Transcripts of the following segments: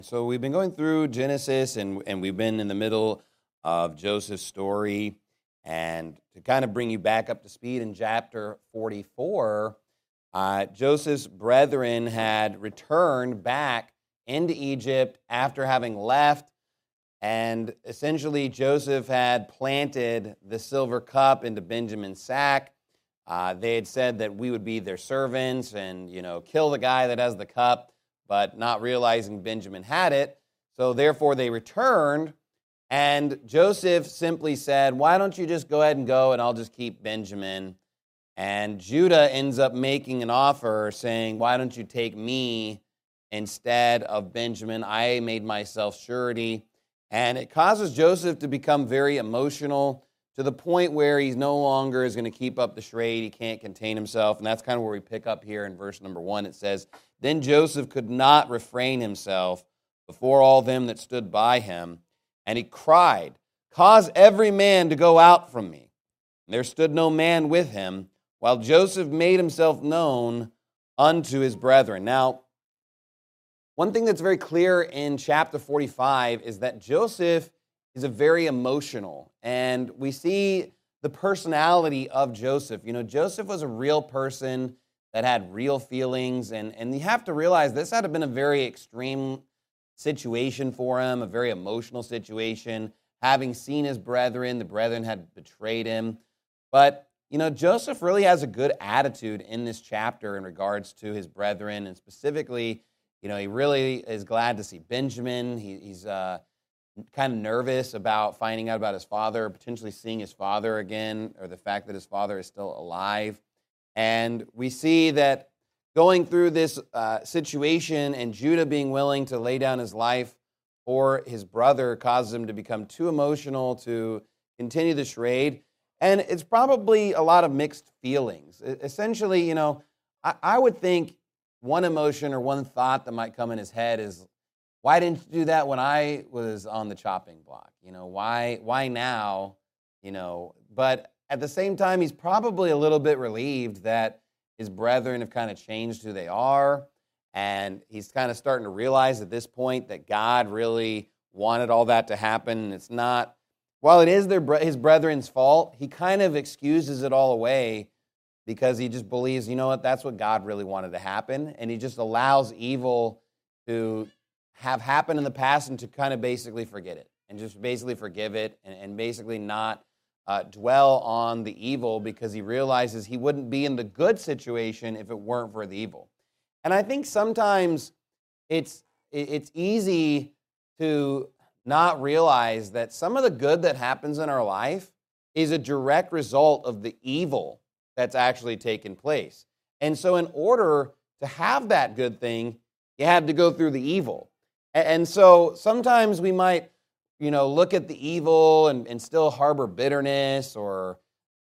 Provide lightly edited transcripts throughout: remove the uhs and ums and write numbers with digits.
So we've been going through Genesis, and we've been in the middle of Joseph's story. And to kind of bring you back up to speed in chapter 44, Joseph's brethren had returned back into Egypt after having left. And essentially, Joseph had planted the silver cup into Benjamin's sack. They had said that we would be their servants and, kill the guy that has the cup, but not realizing Benjamin had it. So therefore they returned, and Joseph simply said, why don't you just go ahead and go, and I'll just keep Benjamin. And Judah ends up making an offer saying, why don't you take me instead of Benjamin? I made myself surety. And it causes Joseph to become very emotional to the point where he's no longer is going to keep up the charade. He can't contain himself. And that's kind of where we pick up here in verse number 1. It says, then Joseph could not refrain himself before all them that stood by him. And he cried, cause every man to go out from me. And there stood no man with him, while Joseph made himself known unto his brethren. Now, one thing that's very clear in chapter 45 is that Joseph is a very emotional, and we see the personality of Joseph. Joseph was a real person that had real feelings, and you have to realize this had been a very extreme situation for him, a very emotional situation. Having seen his brethren, the brethren had betrayed him. But, Joseph really has a good attitude in this chapter in regards to his brethren, and specifically, he really is glad to see Benjamin. He's kind of nervous about finding out about his father, potentially seeing his father again, or the fact that his father is still alive. And we see that going through this situation and Judah being willing to lay down his life for his brother causes him to become too emotional to continue the charade. And it's probably a lot of mixed feelings. Essentially, I would think one emotion or one thought that might come in his head is, why didn't you do that when I was on the chopping block? Why now? But at the same time, he's probably a little bit relieved that his brethren have kind of changed who they are, and he's kind of starting to realize at this point that God really wanted all that to happen, and it's not, while it is his brethren's fault, he kind of excuses it all away because he just believes, that's what God really wanted to happen, and he just allows evil to have happened in the past and to kind of basically forget it and just basically forgive it and basically not dwell on the evil because he realizes he wouldn't be in the good situation if it weren't for the evil. And I think sometimes it's easy to not realize that some of the good that happens in our life is a direct result of the evil that's actually taken place. And so in order to have that good thing, you had to go through the evil. And so sometimes we might, look at the evil and still harbor bitterness or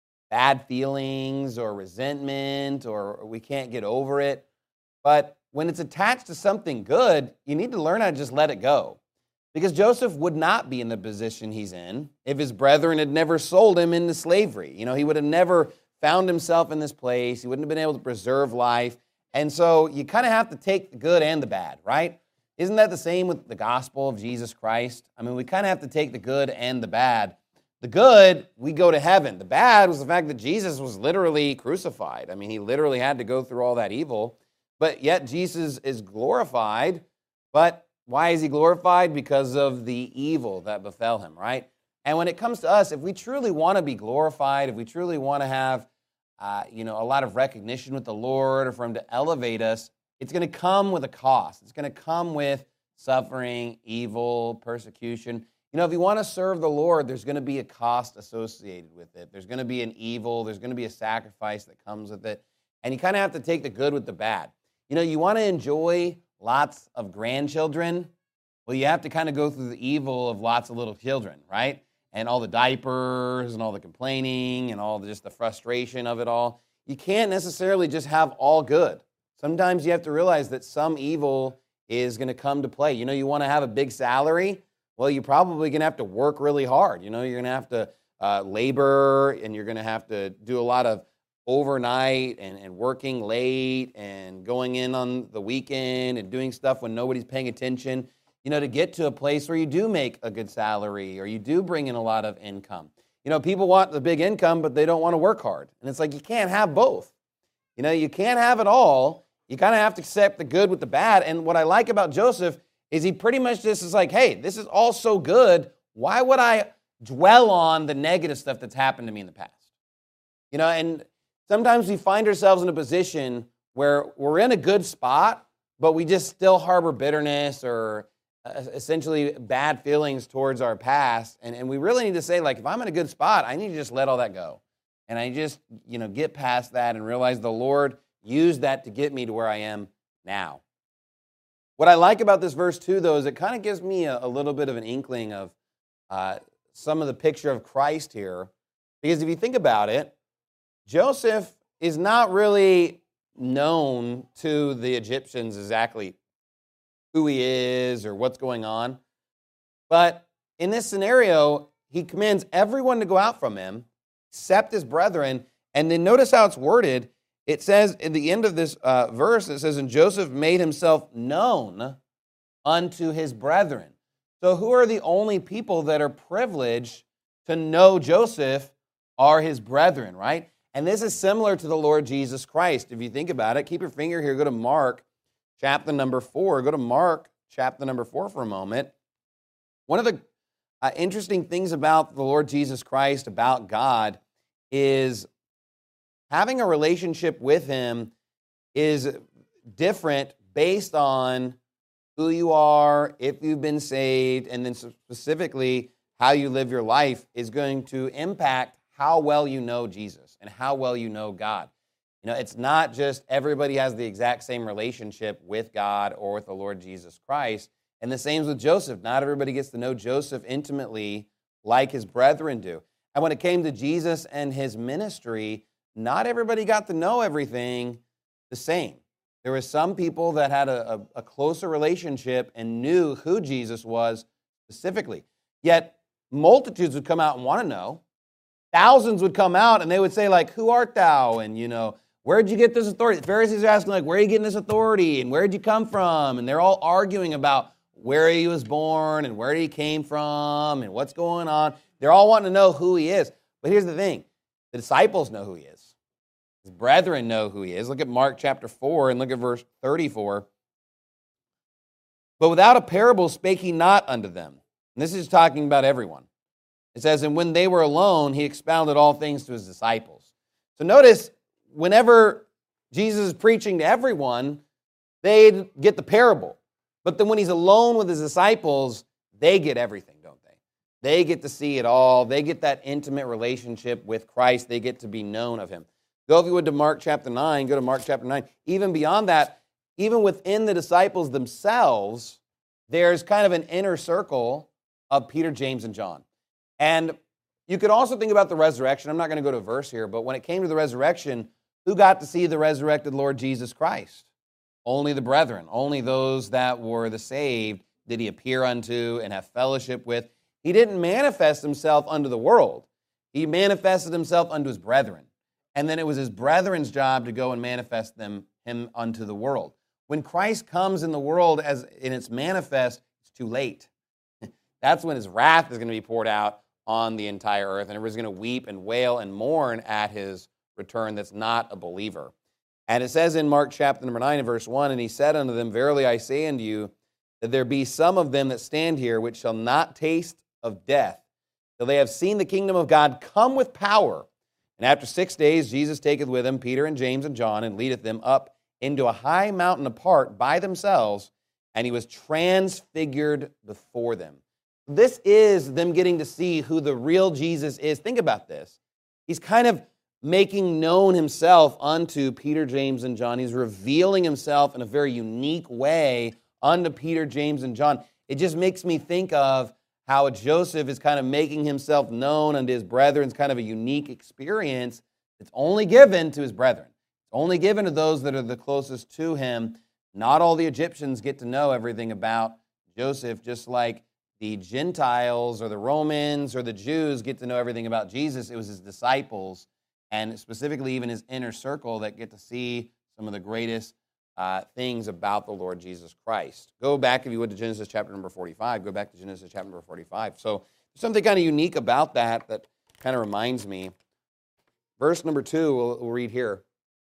bad feelings or resentment, or we can't get over it. But when it's attached to something good, you need to learn how to just let it go. Because Joseph would not be in the position he's in if his brethren had never sold him into slavery. He would have never found himself in this place. He wouldn't have been able to preserve life. And so you kind of have to take the good and the bad, right? Isn't that the same with the gospel of Jesus Christ? We kind of have to take the good and the bad. The good, we go to heaven. The bad was the fact that Jesus was literally crucified. He literally had to go through all that evil. But yet Jesus is glorified. But why is he glorified? Because of the evil that befell him, right? And when it comes to us, if we truly want to be glorified, if we truly want to have a lot of recognition with the Lord, or for him to elevate us, it's going to come with a cost. It's going to come with suffering, evil, persecution. If you want to serve the Lord, there's going to be a cost associated with it. There's going to be an evil. There's going to be a sacrifice that comes with it. And you kind of have to take the good with the bad. You want to enjoy lots of grandchildren. Well, you have to kind of go through the evil of lots of little children, right? And all the diapers and all the complaining and all just the frustration of it all. You can't necessarily just have all good. Sometimes you have to realize that some evil is going to come to play. You want to have a big salary? Well, you're probably going to have to work really hard. You're going to have to labor, and you're going to have to do a lot of overnight and working late and going in on the weekend and doing stuff when nobody's paying attention. to get to a place where you do make a good salary or you do bring in a lot of income. People want the big income, but they don't want to work hard. And it's like you can't have both. You can't have it all. You kind of have to accept the good with the bad. And what I like about Joseph is he pretty much just is like, hey, this is all so good. Why would I dwell on the negative stuff that's happened to me in the past? And sometimes we find ourselves in a position where we're in a good spot, but we just still harbor bitterness or essentially bad feelings towards our past. And we really need to say, like, if I'm in a good spot, I need to just let all that go. And I just, get past that and realize the Lord used that to get me to where I am now. What I like about this verse, too, though, is it kind of gives me a little bit of an inkling of some of the picture of Christ here. Because if you think about it, Joseph is not really known to the Egyptians exactly who he is or what's going on. But in this scenario, he commands everyone to go out from him, except his brethren. And then notice how it's worded. It says at the end of this verse, it says, and Joseph made himself known unto his brethren. So who are the only people that are privileged to know Joseph are his brethren, right? And this is similar to the Lord Jesus Christ. If you think about it, keep your finger here, go to Mark chapter number 4. Go to Mark chapter number 4 for a moment. One of the interesting things about the Lord Jesus Christ, about God, is having a relationship with him is different based on who you are, if you've been saved, and then specifically how you live your life is going to impact how well you know Jesus and how well you know God. It's not just everybody has the exact same relationship with God or with the Lord Jesus Christ. And the same with Joseph. Not everybody gets to know Joseph intimately like his brethren do. And when it came to Jesus and his ministry, not everybody got to know everything the same. There were some people that had a closer relationship and knew who Jesus was specifically. Yet multitudes would come out and want to know. Thousands would come out and they would say, like, who art thou? And, where'd you get this authority? The Pharisees are asking, like, where are you getting this authority? And where'd you come from? And they're all arguing about where he was born and where he came from and what's going on. They're all wanting to know who he is. But here's the thing. The disciples know who he is. His brethren know who he is. Look at Mark chapter 4 and look at verse 34. But without a parable spake he not unto them. And this is talking about everyone. It says, and when they were alone, he expounded all things to his disciples. So notice, whenever Jesus is preaching to everyone, they get the parable. But then when he's alone with his disciples, they get everything, don't they? They get to see it all. They get that intimate relationship with Christ. They get to be known of him. Go, if you would, to Mark chapter 9. Go to Mark chapter 9. Even beyond that, even within the disciples themselves, there's kind of an inner circle of Peter, James, and John. And you could also think about the resurrection. I'm not going to go to a verse here, but when it came to the resurrection, who got to see the resurrected Lord Jesus Christ? Only the brethren, only those that were the saved did he appear unto and have fellowship with. He didn't manifest himself unto the world. He manifested himself unto his brethren. And then it was his brethren's job to go and manifest him unto the world. When Christ comes in the world as in its manifest, it's too late. That's when his wrath is going to be poured out on the entire earth, and everyone's going to weep and wail and mourn at his return that's not a believer. And it says in Mark chapter number 9 and verse 1, and he said unto them, verily I say unto you, that there be some of them that stand here which shall not taste of death, till they have seen the kingdom of God come with power. And after 6 days Jesus taketh with him Peter and James and John, and leadeth them up into a high mountain apart by themselves, and he was transfigured before them. This is them getting to see who the real Jesus is. Think about this. He's kind of making known himself unto Peter, James, and John. He's revealing himself in a very unique way unto Peter, James, and John. It just makes me think of how Joseph is kind of making himself known unto his brethren. It's kind of a unique experience. It's only given to his brethren. It's only given to those that are the closest to him. Not all the Egyptians get to know everything about Joseph, just like the Gentiles or the Romans or the Jews get to know everything about Jesus. It was his disciples, and specifically even his inner circle, that get to see some of the greatest things about the Lord Jesus Christ. Go back, if you would, to Genesis chapter number 45. Go back to Genesis chapter number 45. So there's something kind of unique about that kind of reminds me. Verse number 2, we'll read here.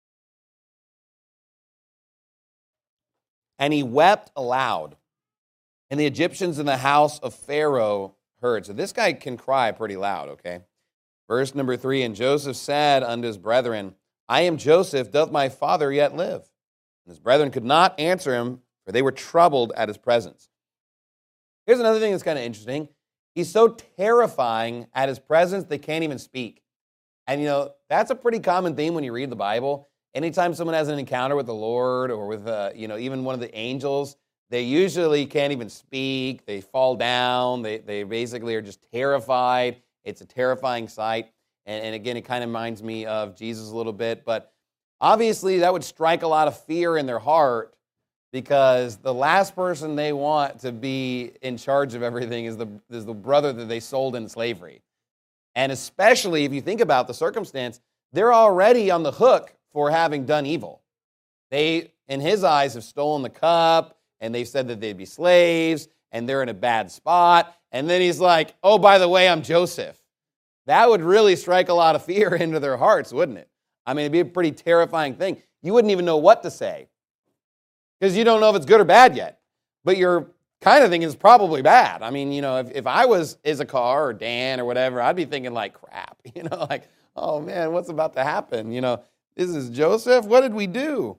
And he wept aloud, and the Egyptians in the house of Pharaoh heard. So this guy can cry pretty loud, okay? Verse number 3, and Joseph said unto his brethren, I am Joseph, doth my father yet live? And his brethren could not answer him, for they were troubled at his presence. Here's another thing that's kind of interesting. He's so terrifying at his presence, they can't even speak. And, that's a pretty common theme when you read the Bible. Anytime someone has an encounter with the Lord or with, even one of the angels, they usually can't even speak. They fall down. They basically are just terrified. It's a terrifying sight. And again, it kind of reminds me of Jesus a little bit. But obviously, that would strike a lot of fear in their heart, because the last person they want to be in charge of everything is the brother that they sold in slavery. And especially if you think about the circumstance, they're already on the hook for having done evil. They, in his eyes, have stolen the cup, and they've said that they'd be slaves, and they're in a bad spot. And then he's like, oh, by the way, I'm Joseph. That would really strike a lot of fear into their hearts, wouldn't it? I mean, it'd be a pretty terrifying thing. You wouldn't even know what to say, because you don't know if it's good or bad yet. But you're kind of thinking it's probably bad. I mean, if I was Issachar or Dan or whatever, I'd be thinking like, crap, like, oh man, what's about to happen? This is Joseph. What did we do?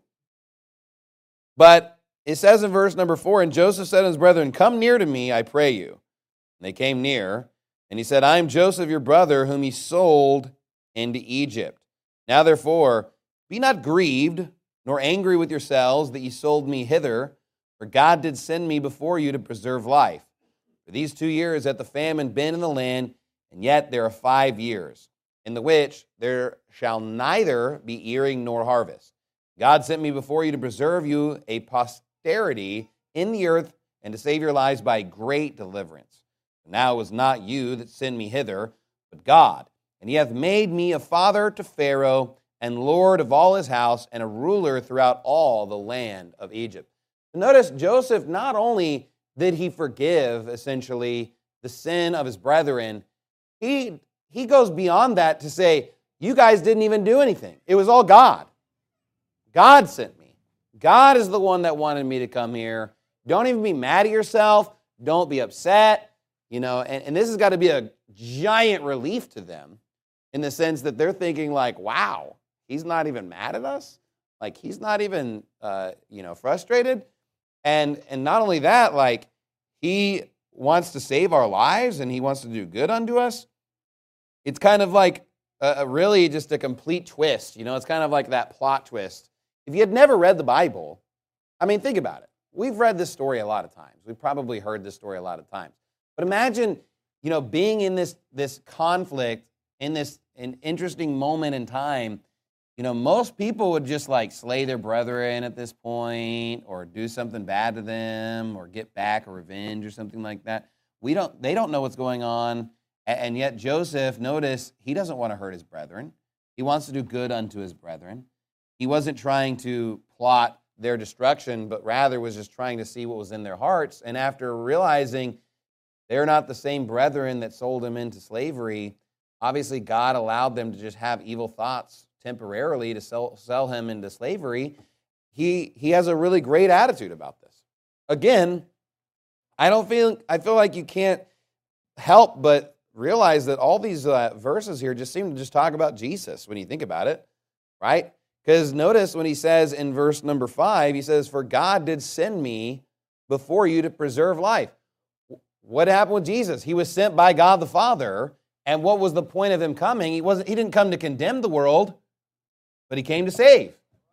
But it says in verse number 4, and Joseph said to his brethren, come near to me, I pray you. And they came near, and he said, I am Joseph, your brother, whom he sold into Egypt. Now therefore, be not grieved, nor angry with yourselves that ye sold me hither, for God did send me before you to preserve life. For these 2 years hath the famine been in the land, and yet there are 5 years, in the which there shall neither be earing nor harvest. God sent me before you to preserve you a posterity in the earth, and to save your lives by great deliverance. Now it was not you that sent me hither, but God. And he hath made me a father to Pharaoh, and lord of all his house, and a ruler throughout all the land of Egypt. Notice Joseph, not only did he forgive, essentially, the sin of his brethren, he goes beyond that to say, you guys didn't even do anything. It was all God. God sent me. God is the one that wanted me to come here. Don't even be mad at yourself. Don't be upset. And this has got to be a giant relief to them, in the sense that they're thinking like, wow, he's not even mad at us? Like, he's not even, frustrated? And not only that, like, he wants to save our lives and he wants to do good unto us. It's kind of like really just a complete twist. It's kind of like that plot twist. If you had never read the Bible, I mean, think about it. We've read this story a lot of times. We've probably heard this story a lot of times. But imagine, being in this conflict, in an interesting moment in time. Most people would just like slay their brethren at this point, or do something bad to them, or get back or revenge or something like that. They don't know what's going on. And yet Joseph, notice, he doesn't want to hurt his brethren. He wants to do good unto his brethren. He wasn't trying to plot their destruction, but rather was just trying to see what was in their hearts. And after realizing they're not the same brethren that sold him into slavery, obviously God allowed them to just have evil thoughts temporarily to sell him into slavery. He has a really great attitude about this. Again, I feel like you can't help but realize that all these verses here just seem to just talk about Jesus when you think about it, right? Because notice when he says in verse number 5, he says, for God did send me before you to preserve life. What happened with Jesus? He was sent by God the Father, and what was the point of him coming? He didn't come to condemn the world, but he came to save.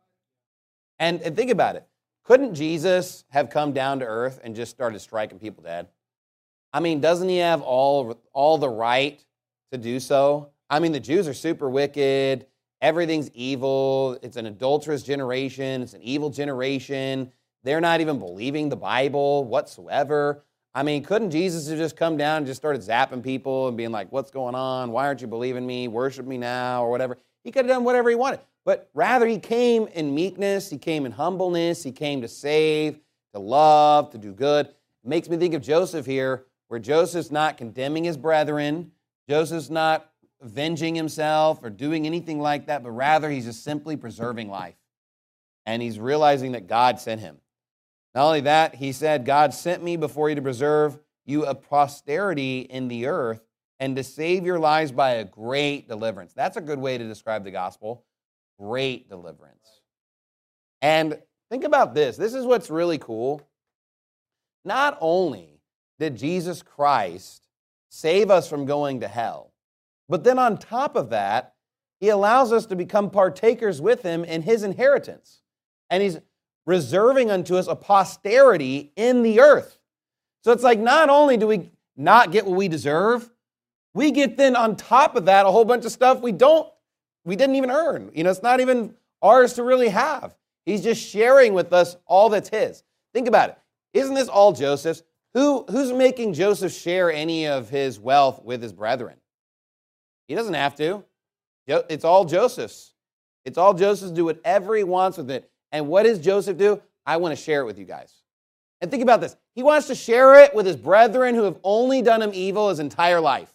And think about it. Couldn't Jesus have come down to earth and just started striking people dead? I mean, doesn't he have all the right to do so? I mean, the Jews are super wicked. Everything's evil. It's an adulterous generation. It's an evil generation. They're not even believing the Bible whatsoever. I mean, couldn't Jesus have just come down and just started zapping people and being like, what's going on? Why aren't you believing me? Worship me now or whatever. He could have done whatever he wanted. But rather, he came in meekness, he came in humbleness, he came to save, to love, to do good. It makes me think of Joseph here, where Joseph's not condemning his brethren, Joseph's not avenging himself or doing anything like that, but rather he's just simply preserving life. And he's realizing that God sent him. Not only that, he said, God sent me before you to preserve you a posterity in the earth and to save your lives by a great deliverance. That's a good way to describe the gospel. Great deliverance. And think about this. This is what's really cool. Not only did Jesus Christ save us from going to hell, but then on top of that, he allows us to become partakers with him in his inheritance. And he's reserving unto us a posterity in the earth. So it's like not only do we not get what we deserve, we get then on top of that a whole bunch of stuff we didn't even earn. It's not even ours to really have. He's just sharing with us all that's his. Think about it. Isn't this all Joseph's? Who's making Joseph share any of his wealth with his brethren? He doesn't have to. It's all Joseph's. It's all Joseph's. Do whatever he wants with it. And what does Joseph do? I want to share it with you guys. And think about this. He wants to share it with his brethren who have only done him evil his entire life.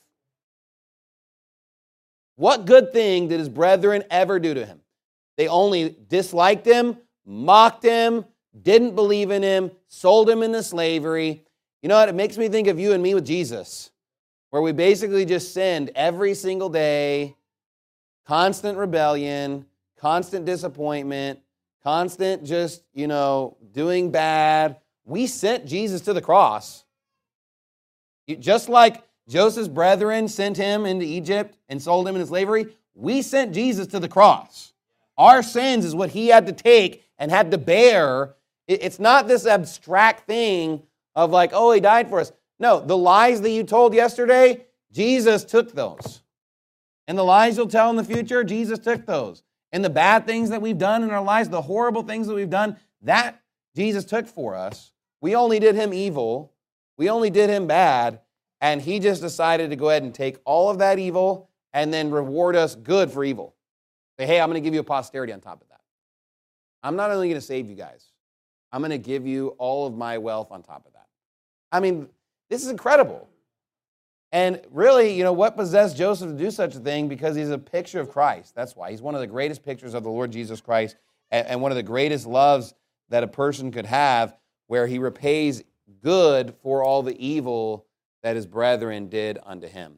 What good thing did his brethren ever do to him? They only disliked him, mocked him, didn't believe in him, sold him into slavery. You know what? It makes me think of you and me with Jesus, where we basically just sinned every single day, constant rebellion, constant disappointment, constant just, doing bad. We sent Jesus to the cross. Just like Joseph's brethren sent him into Egypt and sold him into slavery, we sent Jesus to the cross. Our sins is what he had to take and had to bear. It's not this abstract thing of like, oh, he died for us. No, the lies that you told yesterday, Jesus took those. And the lies you'll tell in the future, Jesus took those. And the bad things that we've done in our lives, the horrible things that we've done, that Jesus took for us. We only did him evil. We only did him bad. And he just decided to go ahead and take all of that evil and then reward us good for evil. Say, hey, I'm going to give you a posterity on top of that. I'm not only going to save you guys, I'm going to give you all of my wealth on top of that. I mean, this is incredible. And really, what possessed Joseph to do such a thing? Because he's a picture of Christ. That's why. He's one of the greatest pictures of the Lord Jesus Christ and one of the greatest loves that a person could have, where he repays good for all the evil that his brethren did unto him.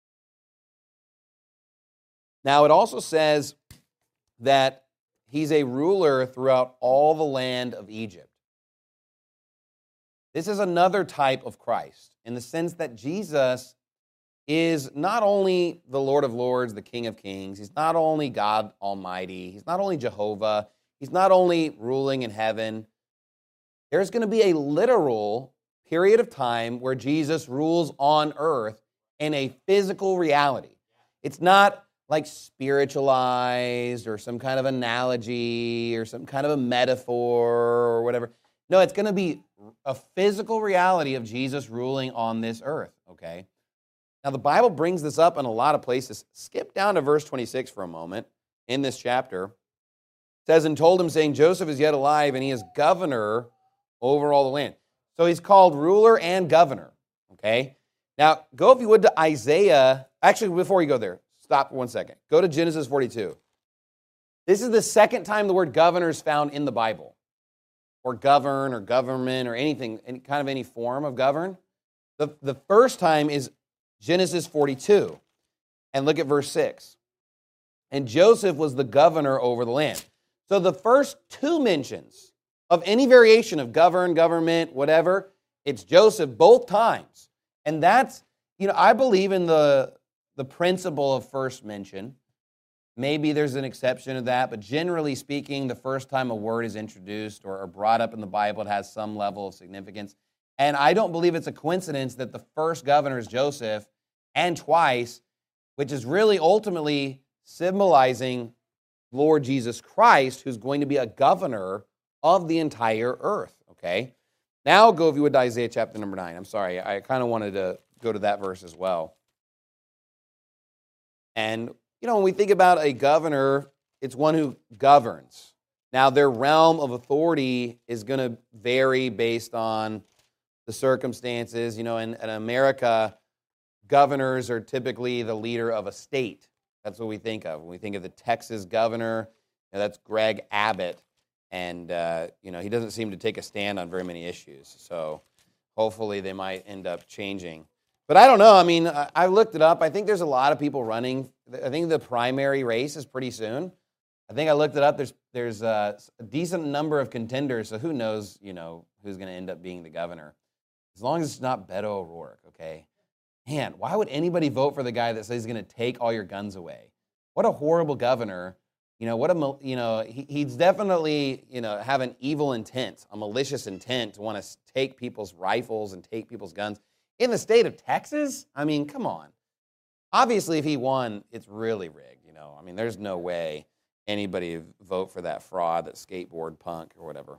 Now, it also says that he's a ruler throughout all the land of Egypt. This is another type of Christ in the sense that Jesus is not only the Lord of Lords, the King of Kings. He's not only God Almighty. He's not only Jehovah. He's not only ruling in heaven. There's going to be a literal period of time where Jesus rules on earth in a physical reality. It's not like spiritualized or some kind of analogy or some kind of a metaphor or whatever. No, it's going to be a physical reality of Jesus ruling on this earth, okay? Now, the Bible brings this up in a lot of places. Skip down to verse 26 for a moment in this chapter. It says, and told him, saying, Joseph is yet alive, and he is governor over all the land. So he's called ruler and governor, okay? Now, go, if you would, to Isaiah. Actually, before you go there, stop for 1 second. Go to Genesis 42. This is the second time the word governor is found in the Bible, or govern, or government, or anything, any form of govern. The first time is Genesis 42. And look at verse 6. And Joseph was the governor over the land. So the first two mentions of any variation of govern, government, whatever, it's Joseph both times. And that's, I believe in the principle of first mention. Maybe there's an exception to that, but generally speaking, the first time a word is introduced or brought up in the Bible, it has some level of significance. And I don't believe it's a coincidence that the first governor is Joseph, and twice, which is really ultimately symbolizing Lord Jesus Christ, who's going to be a governor of the entire earth, okay? Now go, if you would, to Isaiah chapter number 9. I'm sorry, I kind of wanted to go to that verse as well. And when we think about a governor, it's one who governs. Now, their realm of authority is going to vary based on the circumstances. In America, governors are typically the leader of a state. That's what we think of. When we think of the Texas governor, that's Greg Abbott. And, he doesn't seem to take a stand on very many issues. So hopefully they might end up changing. But I don't know. I mean, I looked it up. I think there's a lot of people running. I think the primary race is pretty soon. I think I looked it up. There's a decent number of contenders. So who knows, who's going to end up being the governor. As long as it's not Beto O'Rourke, okay? Man, why would anybody vote for the guy that says he's going to take all your guns away? What a horrible governor. He's definitely, have an evil intent, a malicious intent to want to take people's rifles and take people's guns. In the state of Texas? I mean, come on. Obviously, if he won, it's really rigged, I mean, there's no way anybody would vote for that fraud, that skateboard punk or whatever.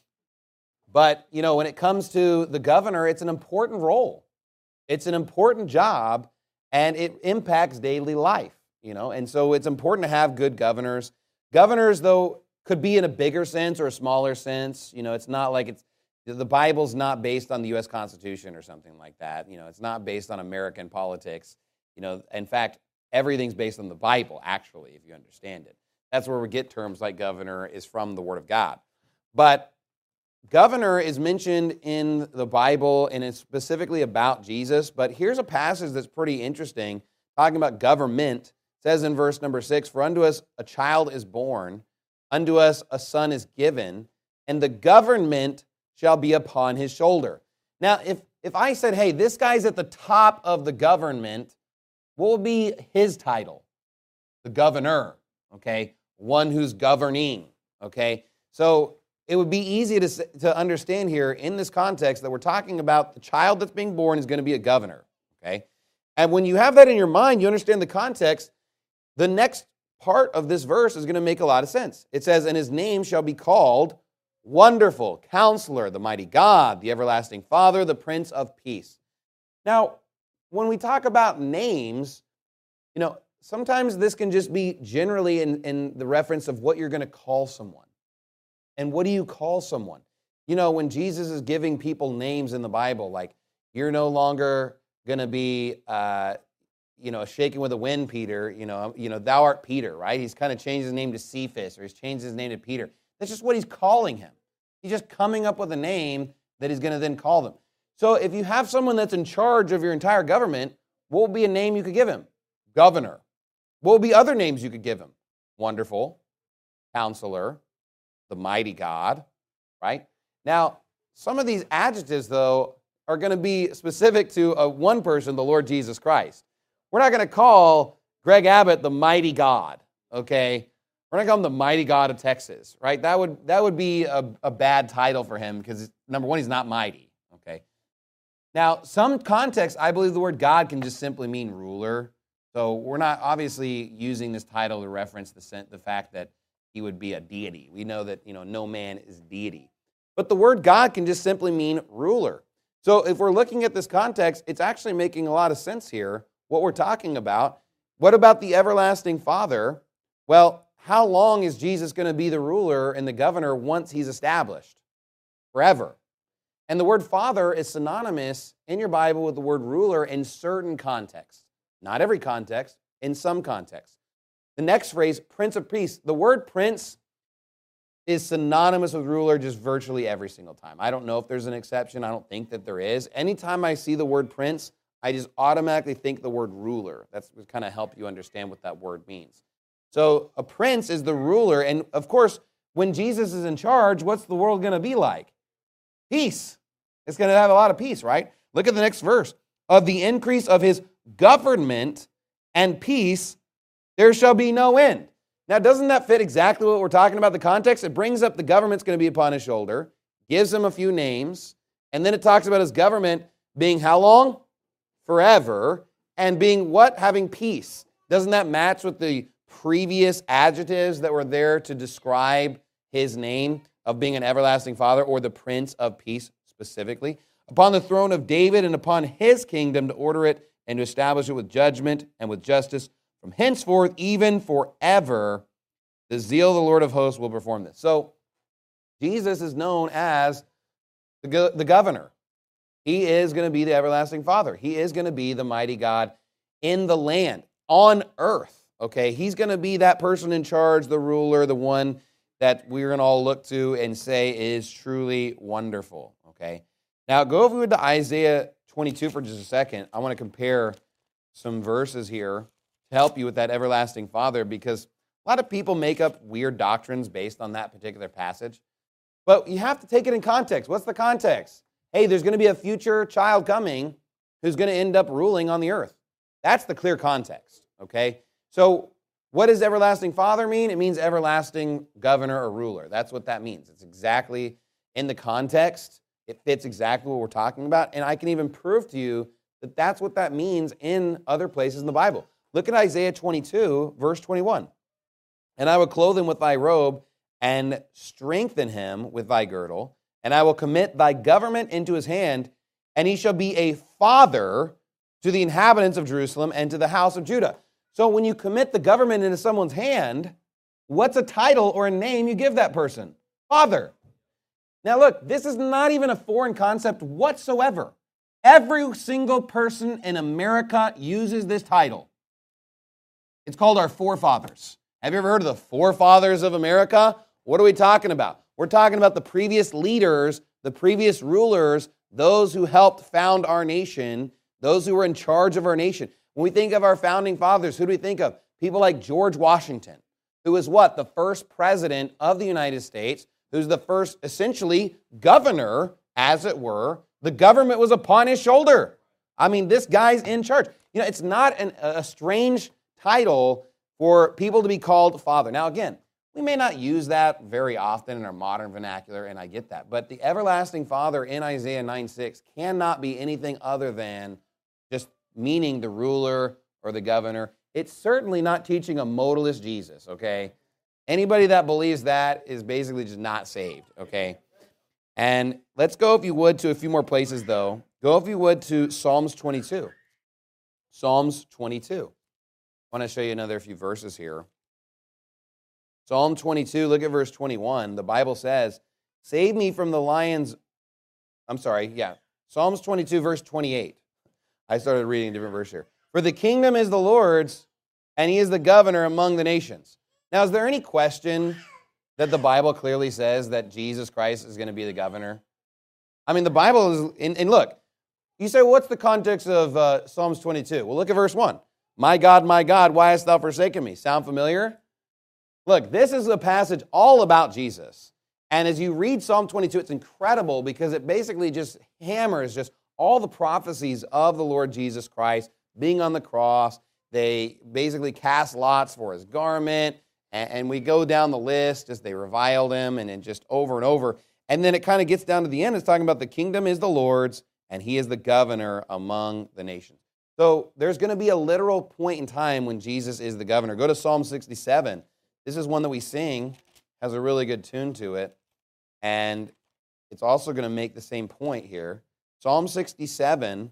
But, when it comes to the governor, it's an important role. It's an important job, and it impacts daily life. And so it's important to have good governors. Governors, though, could be in a bigger sense or a smaller sense. It's not like the Bible's not based on the U.S. Constitution or something like that. It's not based on American politics. In fact, everything's based on the Bible, actually, if you understand it. That's where we get terms like governor is from the Word of God. But governor is mentioned in the Bible, and it's specifically about Jesus. But here's a passage that's pretty interesting, talking about government. It says in verse number 6, "For unto us a child is born, unto us a son is given, and the government shall be upon his shoulder." Now, if I said, hey, this guy's at the top of the government, what would be his title? The governor, okay? One who's governing, okay? So it would be easy to understand here in this context that we're talking about the child that's being born is going to be a governor, okay? And when you have that in your mind, you understand the context, the next part of this verse is going to make a lot of sense. It says, "And his name shall be called Wonderful, Counselor, the Mighty God, the Everlasting Father, the Prince of Peace." Now, when we talk about names, sometimes this can just be generally in the reference of what you're going to call someone. And what do you call someone? When Jesus is giving people names in the Bible, like, you're no longer going to be, shaken with the wind, Peter, thou art Peter, right? He's kind of changed his name to Cephas, or he's changed his name to Peter. That's just what he's calling him. He's just coming up with a name that he's going to then call them. So if you have someone that's in charge of your entire government, what would be a name you could give him? Governor. What would be other names you could give him? Wonderful, Counselor, the Mighty God, right? Now, some of these adjectives, though, are going to be specific to one person, the Lord Jesus Christ. We're not going to call Greg Abbott the Mighty God, okay? We're not going to call him the Mighty God of Texas, right? That would be a bad title for him because, number one, he's not mighty, okay? Now, some context, I believe the word God can just simply mean ruler. So we're not obviously using this title to reference the fact that he would be a deity. We know that, no man is deity. But the word God can just simply mean ruler. So if we're looking at this context, it's actually making a lot of sense here, what we're talking about. What about the everlasting Father? Well, how long is Jesus going to be the ruler and the governor once he's established? Forever. And the word Father is synonymous in your Bible with the word ruler in certain contexts. Not every context, in some contexts. The next phrase, Prince of Peace. The word prince is synonymous with ruler just virtually every single time. I don't know if there's an exception. I don't think that there is. Anytime I see the word prince, I just automatically think the word ruler. That's to kind of help you understand what that word means. So a prince is the ruler. And of course, when Jesus is in charge, what's the world going to be like? Peace. It's going to have a lot of peace, right? Look at the next verse. Of the increase of his government and peace, there shall be no end. Now, doesn't that fit exactly what we're talking about, the context? It brings up the government's going to be upon his shoulder, gives him a few names, and then it talks about his government being how long? Forever. And being what? Having peace. Doesn't that match with the previous adjectives that were there to describe his name of being an everlasting Father, or the Prince of Peace specifically? Upon the throne of David and upon his kingdom, to order it and to establish it with judgment and with justice from henceforth, even forever, the zeal of the Lord of hosts will perform this. So Jesus is known as the governor. He is going to be the everlasting Father. He is going to be the mighty God in the land, on earth. Okay, he's going to be that person in charge, the ruler, the one that we're going to all look to and say is truly wonderful. Okay, now go over to Isaiah 22 for just a second. I want to compare some verses here to help you with that everlasting Father, because a lot of people make up weird doctrines based on that particular passage. But you have to take it in context. What's the context? Hey, there's going to be a future child coming who's going to end up ruling on the earth. That's the clear context, okay? So what does everlasting Father mean? It means everlasting governor or ruler. That's what that means. It's exactly in the context. It fits exactly what we're talking about. And I can even prove to you that that's what that means in other places in the Bible. Look at Isaiah 22, verse 21. And I will clothe him with thy robe and strengthen him with thy girdle, and I will commit thy government into his hand, and he shall be a father to the inhabitants of Jerusalem and to the house of Judah. So when you commit the government into someone's hand, what's a title or a name you give that person? Father. Now look, this is not even a foreign concept whatsoever. Every single person in America uses this title. It's called our forefathers. Have you ever heard of the forefathers of America? What are we talking about? We're talking about the previous leaders, the previous rulers, those who helped found our nation, those who were in charge of our nation. When we think of our founding fathers, who do we think of? People like George Washington, who was what? The first president of the United States, who's the first, essentially, governor, as it were. The government was upon his shoulder. I mean, this guy's in charge. You know, it's not a strange title for people to be called father. Now, again, we may not use that very often in our modern vernacular, and I get that. But the everlasting Father in Isaiah 9:6 cannot be anything other than just meaning the ruler or the governor. It's certainly not teaching a modalist Jesus, okay? Anybody that believes that is basically just not saved, okay? And let's go, if you would, to a few more places, though. Go, if you would, to Psalms 22. Psalms 22. I want to show you another few verses here. Psalm 22, look at verse 21. The Bible says, save me from the lions. Psalms 22, verse 28. I started reading a different verse here. For the kingdom is the Lord's, and he is the governor among the nations. Now, is there any question that the Bible clearly says that Jesus Christ is going to be the governor? I mean, the Bible is, and look, you say, well, what's the context of Psalms 22? Well, look at verse 1. My God, why hast thou forsaken me? Sound familiar? Look, this is a passage all about Jesus. And as you read Psalm 22, it's incredible because it basically just hammers just all the prophecies of the Lord Jesus Christ being on the cross. They basically cast lots for his garment, and we go down the list as they reviled him and just over and over. And then it kind of gets down to the end. It's talking about the kingdom is the Lord's, and he is the governor among the nations. So there's going to be a literal point in time when Jesus is the governor. Go to Psalm 67. This is one that we sing, has a really good tune to it, and it's also going to make the same point here. Psalm 67,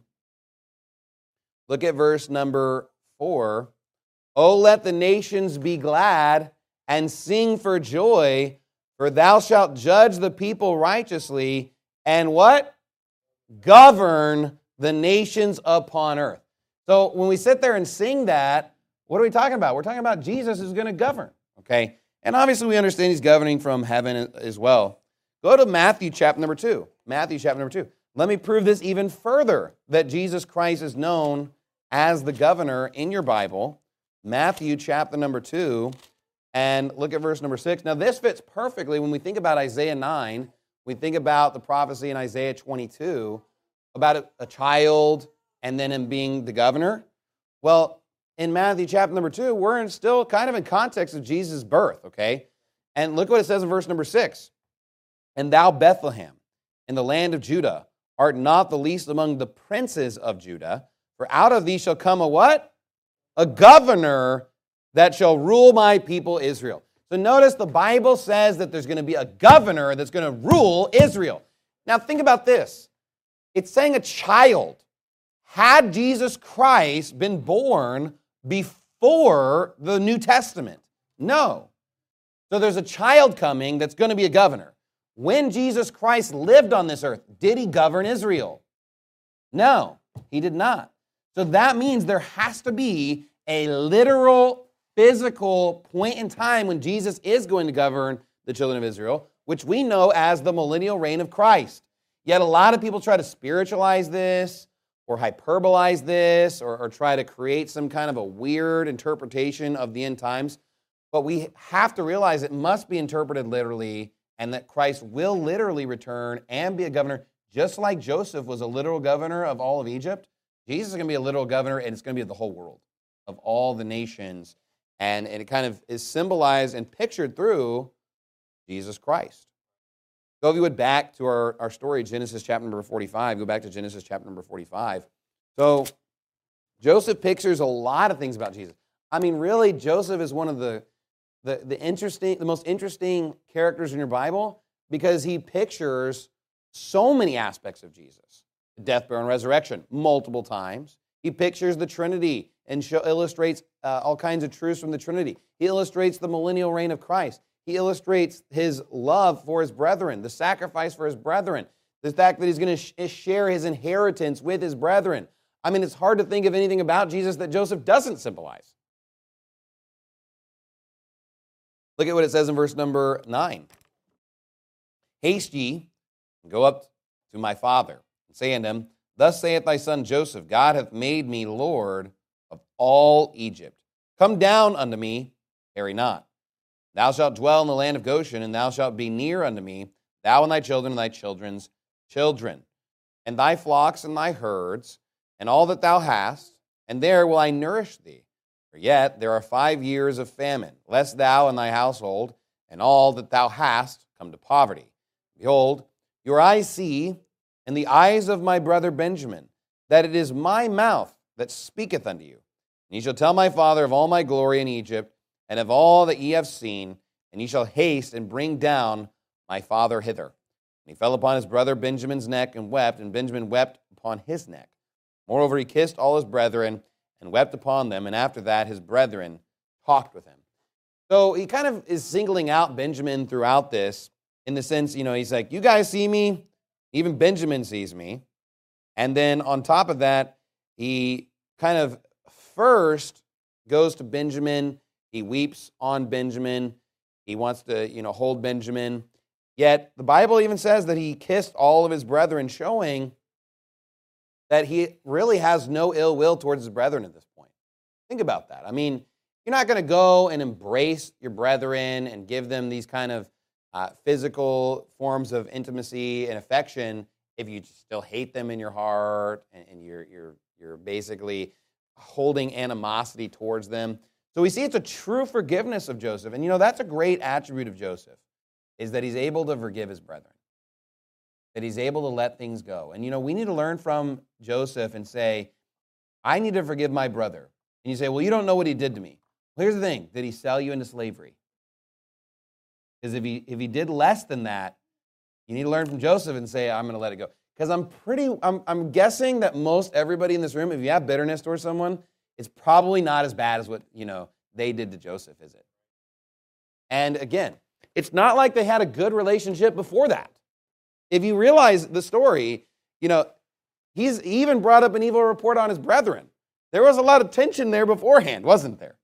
look at verse number 4. Oh, let the nations be glad and sing for joy, for thou shalt judge the people righteously, and what? Govern the nations upon earth. So when we sit there and sing that, what are we talking about? We're talking about Jesus is going to govern. Okay, and obviously we understand he's governing from heaven as well. Go to Matthew chapter number 2. Matthew chapter number 2. Let me prove this even further, that Jesus Christ is known as the governor in your Bible. Matthew chapter number 2, and look at verse number 6. Now this fits perfectly when we think about Isaiah 9. We think about the prophecy in Isaiah 22 about a child and then him being the governor. Well, in Matthew chapter number 2, we're still kind of in context of Jesus' birth, okay? And look what it says in verse number 6. And thou, Bethlehem, in the land of Judah, art not the least among the princes of Judah, for out of thee shall come a what? A governor that shall rule my people Israel. So notice the Bible says that there's going to be a governor that's going to rule Israel. Now think about this. It's saying a child. Had Jesus Christ been born before before the New Testament? No. So there's a child coming that's going to be a governor. When Jesus Christ lived on this earth, did he govern Israel? No, he did not. So that means there has to be a literal, physical point in time when Jesus is going to govern the children of Israel, which we know as the millennial reign of Christ. Yet a lot of people try to spiritualize this or hyperbolize this or try to create some kind of a weird interpretation of the end times. But we have to realize it must be interpreted literally and that Christ will literally return and be a governor, just like Joseph was a literal governor of all of Egypt. Jesus is going to be a literal governor, and it's going to be of the whole world, of all the nations. And it kind of is symbolized and pictured through Jesus Christ. So if you would back to our story, Genesis chapter number 45, go back to Genesis chapter number 45. So Joseph pictures a lot of things about Jesus. I mean, really, Joseph is one of the most interesting characters in your Bible because he pictures so many aspects of Jesus. The death, burial, and resurrection multiple times. He pictures the Trinity and illustrates all kinds of truths from the Trinity. He illustrates the millennial reign of Christ. He illustrates his love for his brethren, the sacrifice for his brethren, the fact that he's going to share his inheritance with his brethren. I mean, it's hard to think of anything about Jesus that Joseph doesn't symbolize. Look at what it says in verse number 9. Haste ye, and go up to my father, and say unto him, Thus saith thy son Joseph, God hath made me Lord of all Egypt. Come down unto me, tarry not. Thou shalt dwell in the land of Goshen, and thou shalt be near unto me, thou and thy children and thy children's children, and thy flocks and thy herds, and all that thou hast, and there will I nourish thee. For yet there are 5 years of famine, lest thou and thy household and all that thou hast come to poverty. Behold, your eyes see, and the eyes of my brother Benjamin, that it is my mouth that speaketh unto you. And ye shall tell my father of all my glory in Egypt, and of all that ye have seen, and ye shall haste and bring down my father hither. And he fell upon his brother Benjamin's neck and wept, and Benjamin wept upon his neck. Moreover, he kissed all his brethren, and wept upon them, and after that his brethren talked with him. So he kind of is singling out Benjamin throughout this in the sense, he's like, you guys see me, even Benjamin sees me. And then on top of that, he kind of first goes to Benjamin, he weeps on Benjamin, he wants to, hold Benjamin. Yet the Bible even says that he kissed all of his brethren, showing that he really has no ill will towards his brethren at this point. Think about that. I mean, you're not going to go and embrace your brethren and give them these kind of physical forms of intimacy and affection if you still hate them in your heart and you're basically holding animosity towards them. So we see it's a true forgiveness of Joseph. And that's a great attribute of Joseph, is that he's able to forgive his brethren, that he's able to let things go. And we need to learn from Joseph and say, I need to forgive my brother. And you say, well, you don't know what he did to me. Well, here's the thing. Did he sell you into slavery? Because if he did less than that, you need to learn from Joseph and say, I'm going to let it go. Because I'm guessing that most everybody in this room, if you have bitterness towards someone, it's probably not as bad as what, they did to Joseph, is it? And again, it's not like they had a good relationship before that. If you realize the story, he even brought up an evil report on his brethren. There was a lot of tension there beforehand, wasn't there?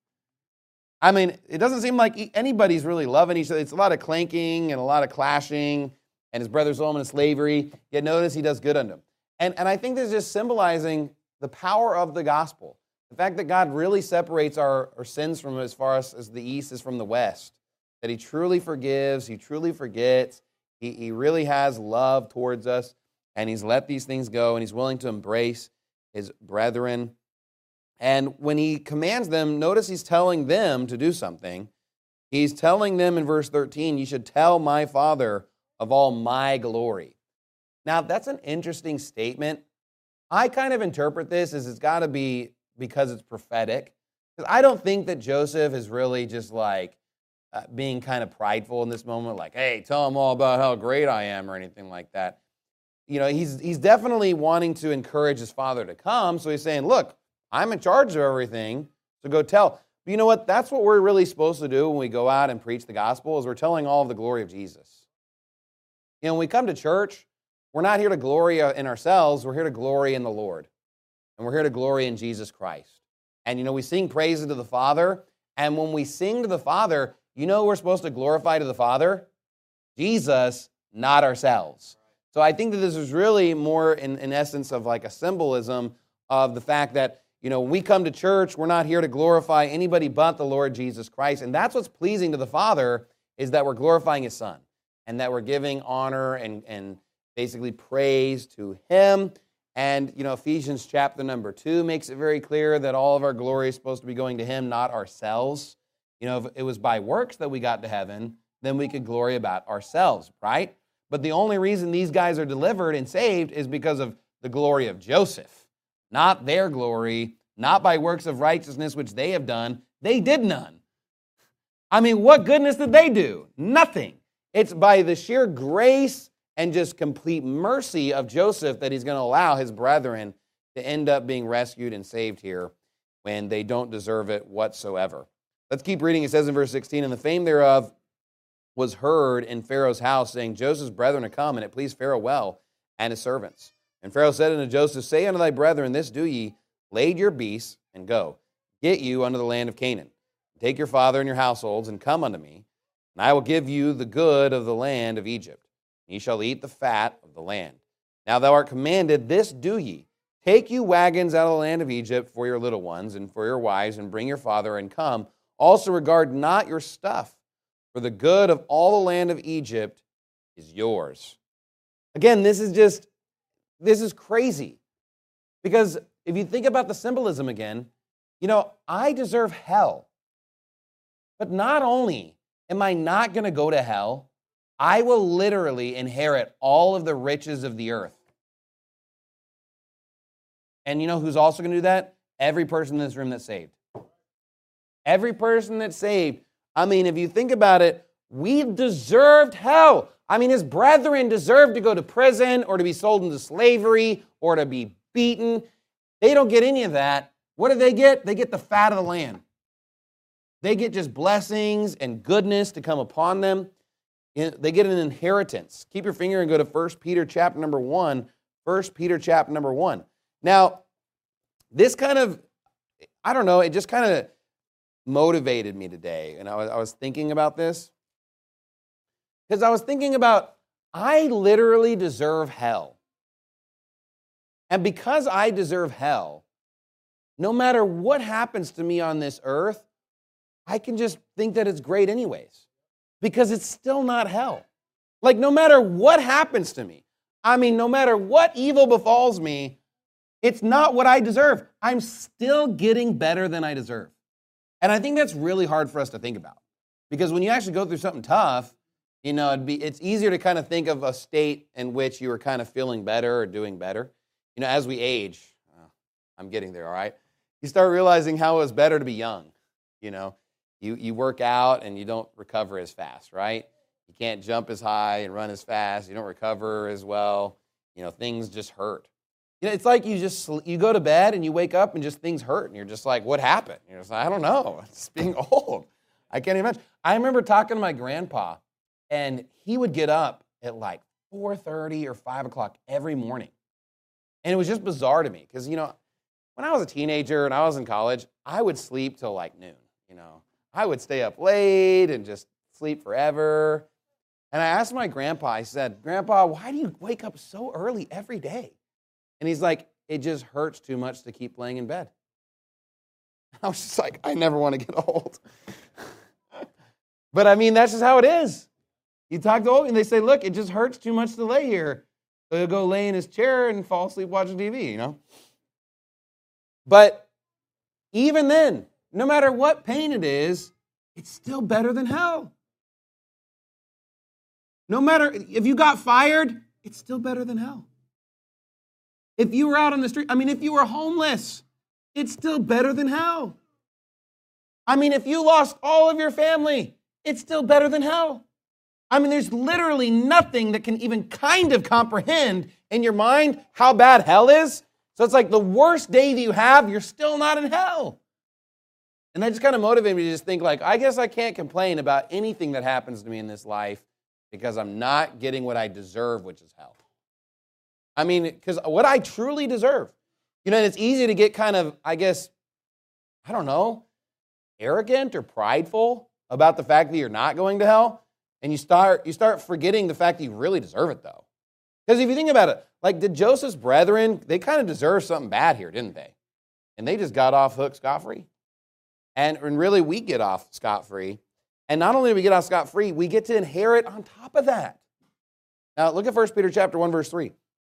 I mean, it doesn't seem like anybody's really loving each other. It's a lot of clanking and a lot of clashing, and his brother sold him into slavery. Yet notice he does good unto him. And I think this is just symbolizing the power of the gospel. The fact that God really separates our sins from as far as the east is from the west. That he truly forgives, he truly forgets, he really has love towards us, and he's let these things go, and he's willing to embrace his brethren. And when he commands them, notice he's telling them to do something. He's telling them in verse 13, you should tell my father of all my glory. Now, that's an interesting statement. I kind of interpret this as it's got to be because it's prophetic. Because I don't think that Joseph is really just like being kind of prideful in this moment, like, hey, tell him all about how great I am or anything like that. He's definitely wanting to encourage his father to come. So he's saying, look, I'm in charge of everything, so go tell. But you know what? That's what we're really supposed to do when we go out and preach the gospel, is we're telling all of the glory of Jesus. You know, when we come to church, we're not here to glory in ourselves. We're here to glory in the Lord. And we're here to glory in Jesus Christ. And, you know, we sing praises to the Father. And when we sing to the Father, you know who we're supposed to glorify to the Father? Jesus, not ourselves. So I think that this is really more in essence of like a symbolism of the fact that, you know, when we come to church, we're not here to glorify anybody but the Lord Jesus Christ. And that's what's pleasing to the Father, is that we're glorifying His Son and that we're giving honor and basically praise to Him. And, you know, Ephesians chapter number 2 makes it very clear that all of our glory is supposed to be going to Him, not ourselves. You know, if it was by works that we got to heaven, then we could glory about ourselves, right? But the only reason these guys are delivered and saved is because of the glory of Joseph, not their glory, not by works of righteousness which they have done. They did none. I mean, what goodness did they do? Nothing. It's by the sheer grace and just complete mercy of Joseph that he's going to allow his brethren to end up being rescued and saved here when they don't deserve it whatsoever. Let's keep reading. It says in verse 16, "And the fame thereof was heard in Pharaoh's house, saying, Joseph's brethren are come, and it pleased Pharaoh well, and his servants. And Pharaoh said unto Joseph, Say unto thy brethren, This do ye, lade your beasts, and go. Get you unto the land of Canaan. Take your father and your households, and come unto me, and I will give you the good of the land of Egypt. Ye shall eat the fat of the land. Now thou art commanded, this do ye. Take you wagons out of the land of Egypt for your little ones, and for your wives, and bring your father, and come. Also regard not your stuff, for the good of all the land of Egypt is yours." Again, this is crazy. Because if you think about the symbolism again, you know, I deserve hell. But not only am I not going to go to hell, I will literally inherit all of the riches of the earth. And you know who's also going to do that? Every person in this room that's saved. Every person that's saved. I mean, if you think about it, we deserved hell. I mean, his brethren deserved to go to prison or to be sold into slavery or to be beaten. They don't get any of that. What do they get? They get the fat of the land. They get just blessings and goodness to come upon them. They get an inheritance. Keep your finger and go to 1 Peter chapter number 1. 1 Peter chapter number 1. Now, this kind of, I don't know, it just kind of motivated me today. And I was thinking about this. Because I was thinking about, I literally deserve hell. And because I deserve hell, no matter what happens to me on this earth, I can just think that it's great anyways. Because it's still not hell. Like, no matter what happens to me, I mean, no matter what evil befalls me, it's not what I deserve. I'm still getting better than I deserve. And I think that's really hard for us to think about. Because when you actually go through something tough, you know, it's easier to kind of think of a state in which you are kind of feeling better or doing better. You know, as we age, I'm getting there, all right? You start realizing how it was better to be young, you know. You work out and you don't recover as fast, right? You can't jump as high and run as fast. You don't recover as well. You know, things just hurt. You know, it's like you go to bed and you wake up and just things hurt. And you're just like, what happened? You're just like, I don't know. It's being old. I can't imagine. I remember talking to my grandpa, and he would get up at like 4:30 or 5 o'clock every morning. And it was just bizarre to me because, you know, when I was a teenager and I was in college, I would sleep till like noon, you know. I would stay up late and just sleep forever. And I asked my grandpa, I said, Grandpa, why do you wake up so early every day? And he's like, it just hurts too much to keep laying in bed. I was just like, I never want to get old. But I mean, that's just how it is. You talk to old and they say, look, it just hurts too much to lay here. So he'll go lay in his chair and fall asleep watching TV, you know? But even then, no matter what pain it is, it's still better than hell. No matter if you got fired, it's still better than hell. If you were out on the street, I mean, if you were homeless, it's still better than hell. I mean, if you lost all of your family, it's still better than hell. I mean, there's literally nothing that can even kind of comprehend in your mind how bad hell is. So it's like the worst day that you have, you're still not in hell. And that just kind of motivated me to just think like, I guess I can't complain about anything that happens to me in this life because I'm not getting what I deserve, which is hell. I mean, because what I truly deserve. And it's easy to get kind of, I guess, I don't know, arrogant or prideful about the fact that you're not going to hell. And you start forgetting the fact that you really deserve it, though. Because if you think about it, like, did Joseph's brethren, they kind of deserved something bad here, didn't they? And they just got off hook scot-free. And really, we get off scot-free. And not only do we get off scot-free, we get to inherit on top of that. Now, look at 1 Peter chapter 1, verse 3.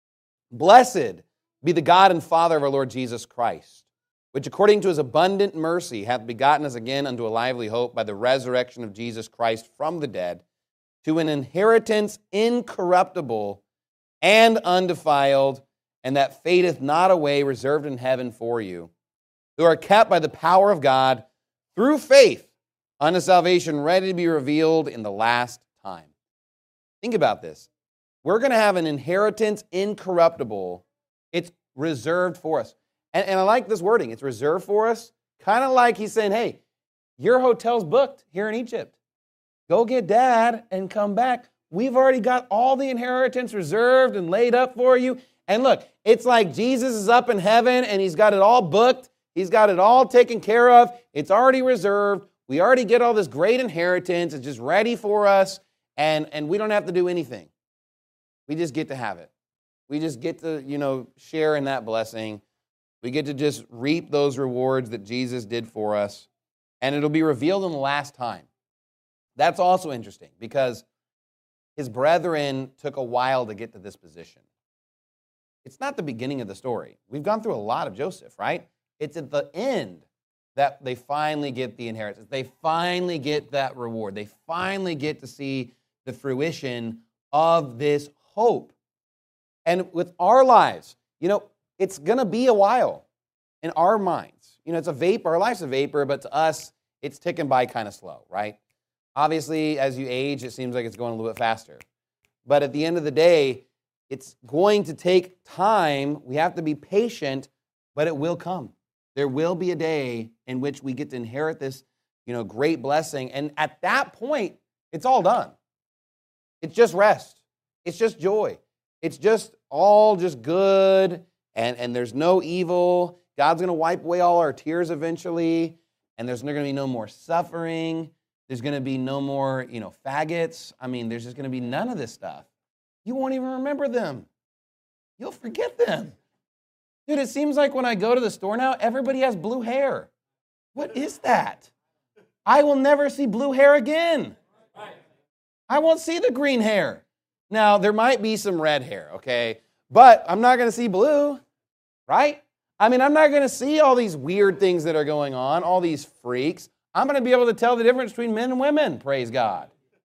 Blessed be the God and Father of our Lord Jesus Christ, which according to his abundant mercy hath begotten us again unto a lively hope by the resurrection of Jesus Christ from the dead, to an inheritance incorruptible and undefiled, and that fadeth not away, reserved in heaven for you, who are kept by the power of God through faith unto salvation, ready to be revealed in the last time. Think about this. We're going to have an inheritance incorruptible. It's reserved for us. And I like this wording. It's reserved for us. Kind of like he's saying, hey, your hotel's booked here in Egypt. Go get Dad and come back. We've already got all the inheritance reserved and laid up for you. And look, it's like Jesus is up in heaven and he's got it all booked. He's got it all taken care of. It's already reserved. We already get all this great inheritance. It's just ready for us. And we don't have to do anything. We just get to have it. We just get to, share in that blessing. We get to just reap those rewards that Jesus did for us. And it'll be revealed in the last time. That's also interesting because his brethren took a while to get to this position. It's not the beginning of the story. We've gone through a lot of Joseph, right? It's at the end that they finally get the inheritance. They finally get that reward. They finally get to see the fruition of this hope. And with our lives, it's going to be a while in our minds. It's a vapor. Our life's a vapor, but to us, it's ticking by kind of slow, right? Obviously, as you age, it seems like it's going a little bit faster. But at the end of the day, it's going to take time. We have to be patient, but it will come. There will be a day in which we get to inherit this, great blessing. And at that point, it's all done. It's just rest. It's just joy. It's just all just good, and there's no evil. God's going to wipe away all our tears eventually, and there's going to be no more suffering. There's going to be no more, faggots. I mean, there's just going to be none of this stuff. You won't even remember them. You'll forget them. Dude, it seems like when I go to the store now, everybody has blue hair. What is that? I will never see blue hair again. I won't see the green hair. Now, there might be some red hair, okay? But I'm not going to see blue, right? I mean, I'm not going to see all these weird things that are going on, all these freaks. I'm going to be able to tell the difference between men and women, praise God.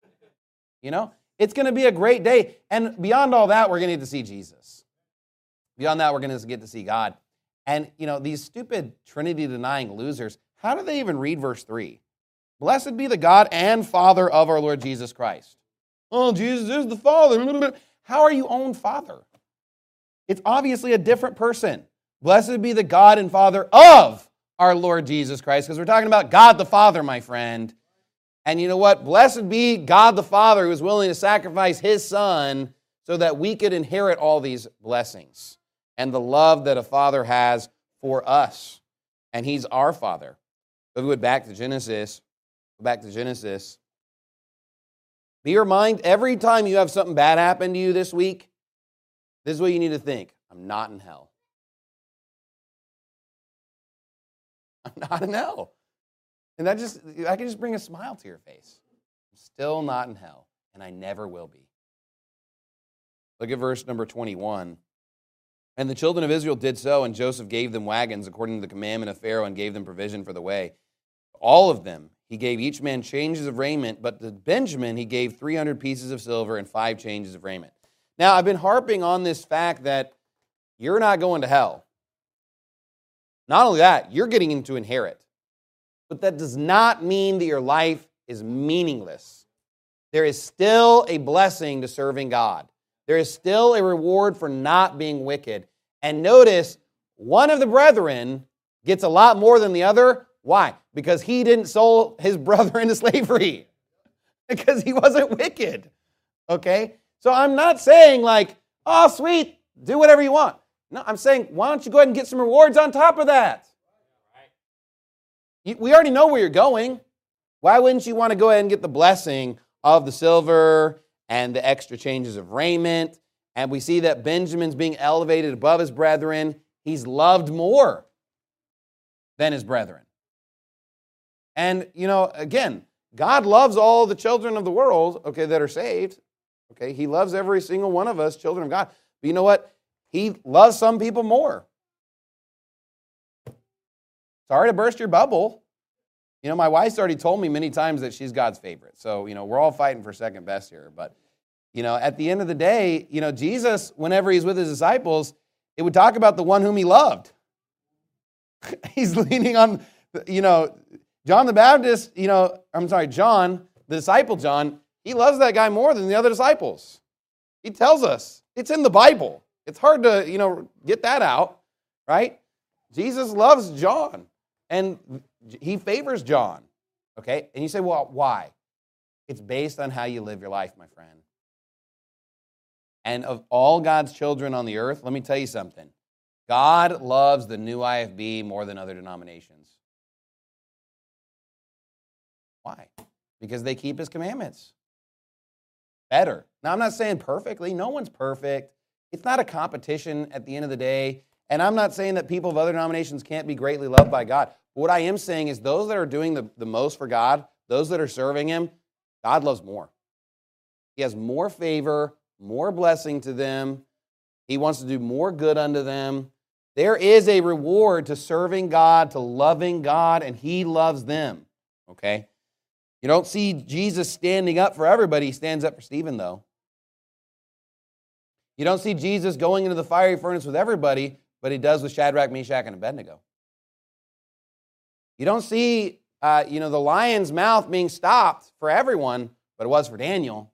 It's going to be a great day. And beyond all that, we're going to get to see Jesus. Beyond that, we're going to get to see God. And, these stupid Trinity-denying losers, how do they even read verse 3? Blessed be the God and Father of our Lord Jesus Christ. Oh, Jesus is the Father. How are you own Father? It's obviously a different person. Blessed be the God and Father of our Lord Jesus Christ, because we're talking about God the Father, my friend. And you know what? Blessed be God the Father who is willing to sacrifice his Son so that we could inherit all these blessings and the love that a father has for us. And he's our Father. If we went back to Genesis, be reminded every time you have something bad happen to you this week, this is what you need to think. I'm not in hell. I'm not in hell. And I can just bring a smile to your face. I'm still not in hell, and I never will be. Look at verse number 21. And the children of Israel did so, and Joseph gave them wagons according to the commandment of Pharaoh and gave them provision for the way. All of them, he gave each man changes of raiment, but to Benjamin he gave 300 pieces of silver and 5 changes of raiment. Now, I've been harping on this fact that you're not going to hell. Not only that, you're getting to inherit. But that does not mean that your life is meaningless. There is still a blessing to serving God. There is still a reward for not being wicked. And notice, one of the brethren gets a lot more than the other, Why? Because he didn't sell his brother into slavery. Because he wasn't wicked. Okay? So I'm not saying like, oh, sweet, do whatever you want. No, I'm saying, why don't you go ahead and get some rewards on top of that? We already know where you're going. Why wouldn't you want to go ahead and get the blessing of the silver and the extra changes of raiment? And we see that Benjamin's being elevated above his brethren. He's loved more than his brethren. And, again, God loves all the children of the world, okay, that are saved. Okay, he loves every single one of us, children of God. But you know what? He loves some people more. Sorry to burst your bubble. My wife's already told me many times that she's God's favorite. So, we're all fighting for second best here. But, at the end of the day, Jesus, whenever he's with his disciples, it would talk about the one whom he loved. He's leaning on, John the Baptist, John, the disciple John, he loves that guy more than the other disciples. He tells us. It's in the Bible. It's hard to, get that out, right? Jesus loves John, and he favors John, okay? And you say, well, why? It's based on how you live your life, my friend. And of all God's children on the earth, let me tell you something. God loves the new IFB more than other denominations. Why? Because they keep his commandments. Better. Now, I'm not saying perfectly. No one's perfect. It's not a competition at the end of the day. And I'm not saying that people of other denominations can't be greatly loved by God. But what I am saying is those that are doing the most for God, those that are serving him, God loves more. He has more favor, more blessing to them. He wants to do more good unto them. There is a reward to serving God, to loving God, and he loves them. Okay? You don't see Jesus standing up for everybody. He stands up for Stephen, though. You don't see Jesus going into the fiery furnace with everybody, but he does with Shadrach, Meshach, and Abednego. You don't see, the lion's mouth being stopped for everyone, but it was for Daniel.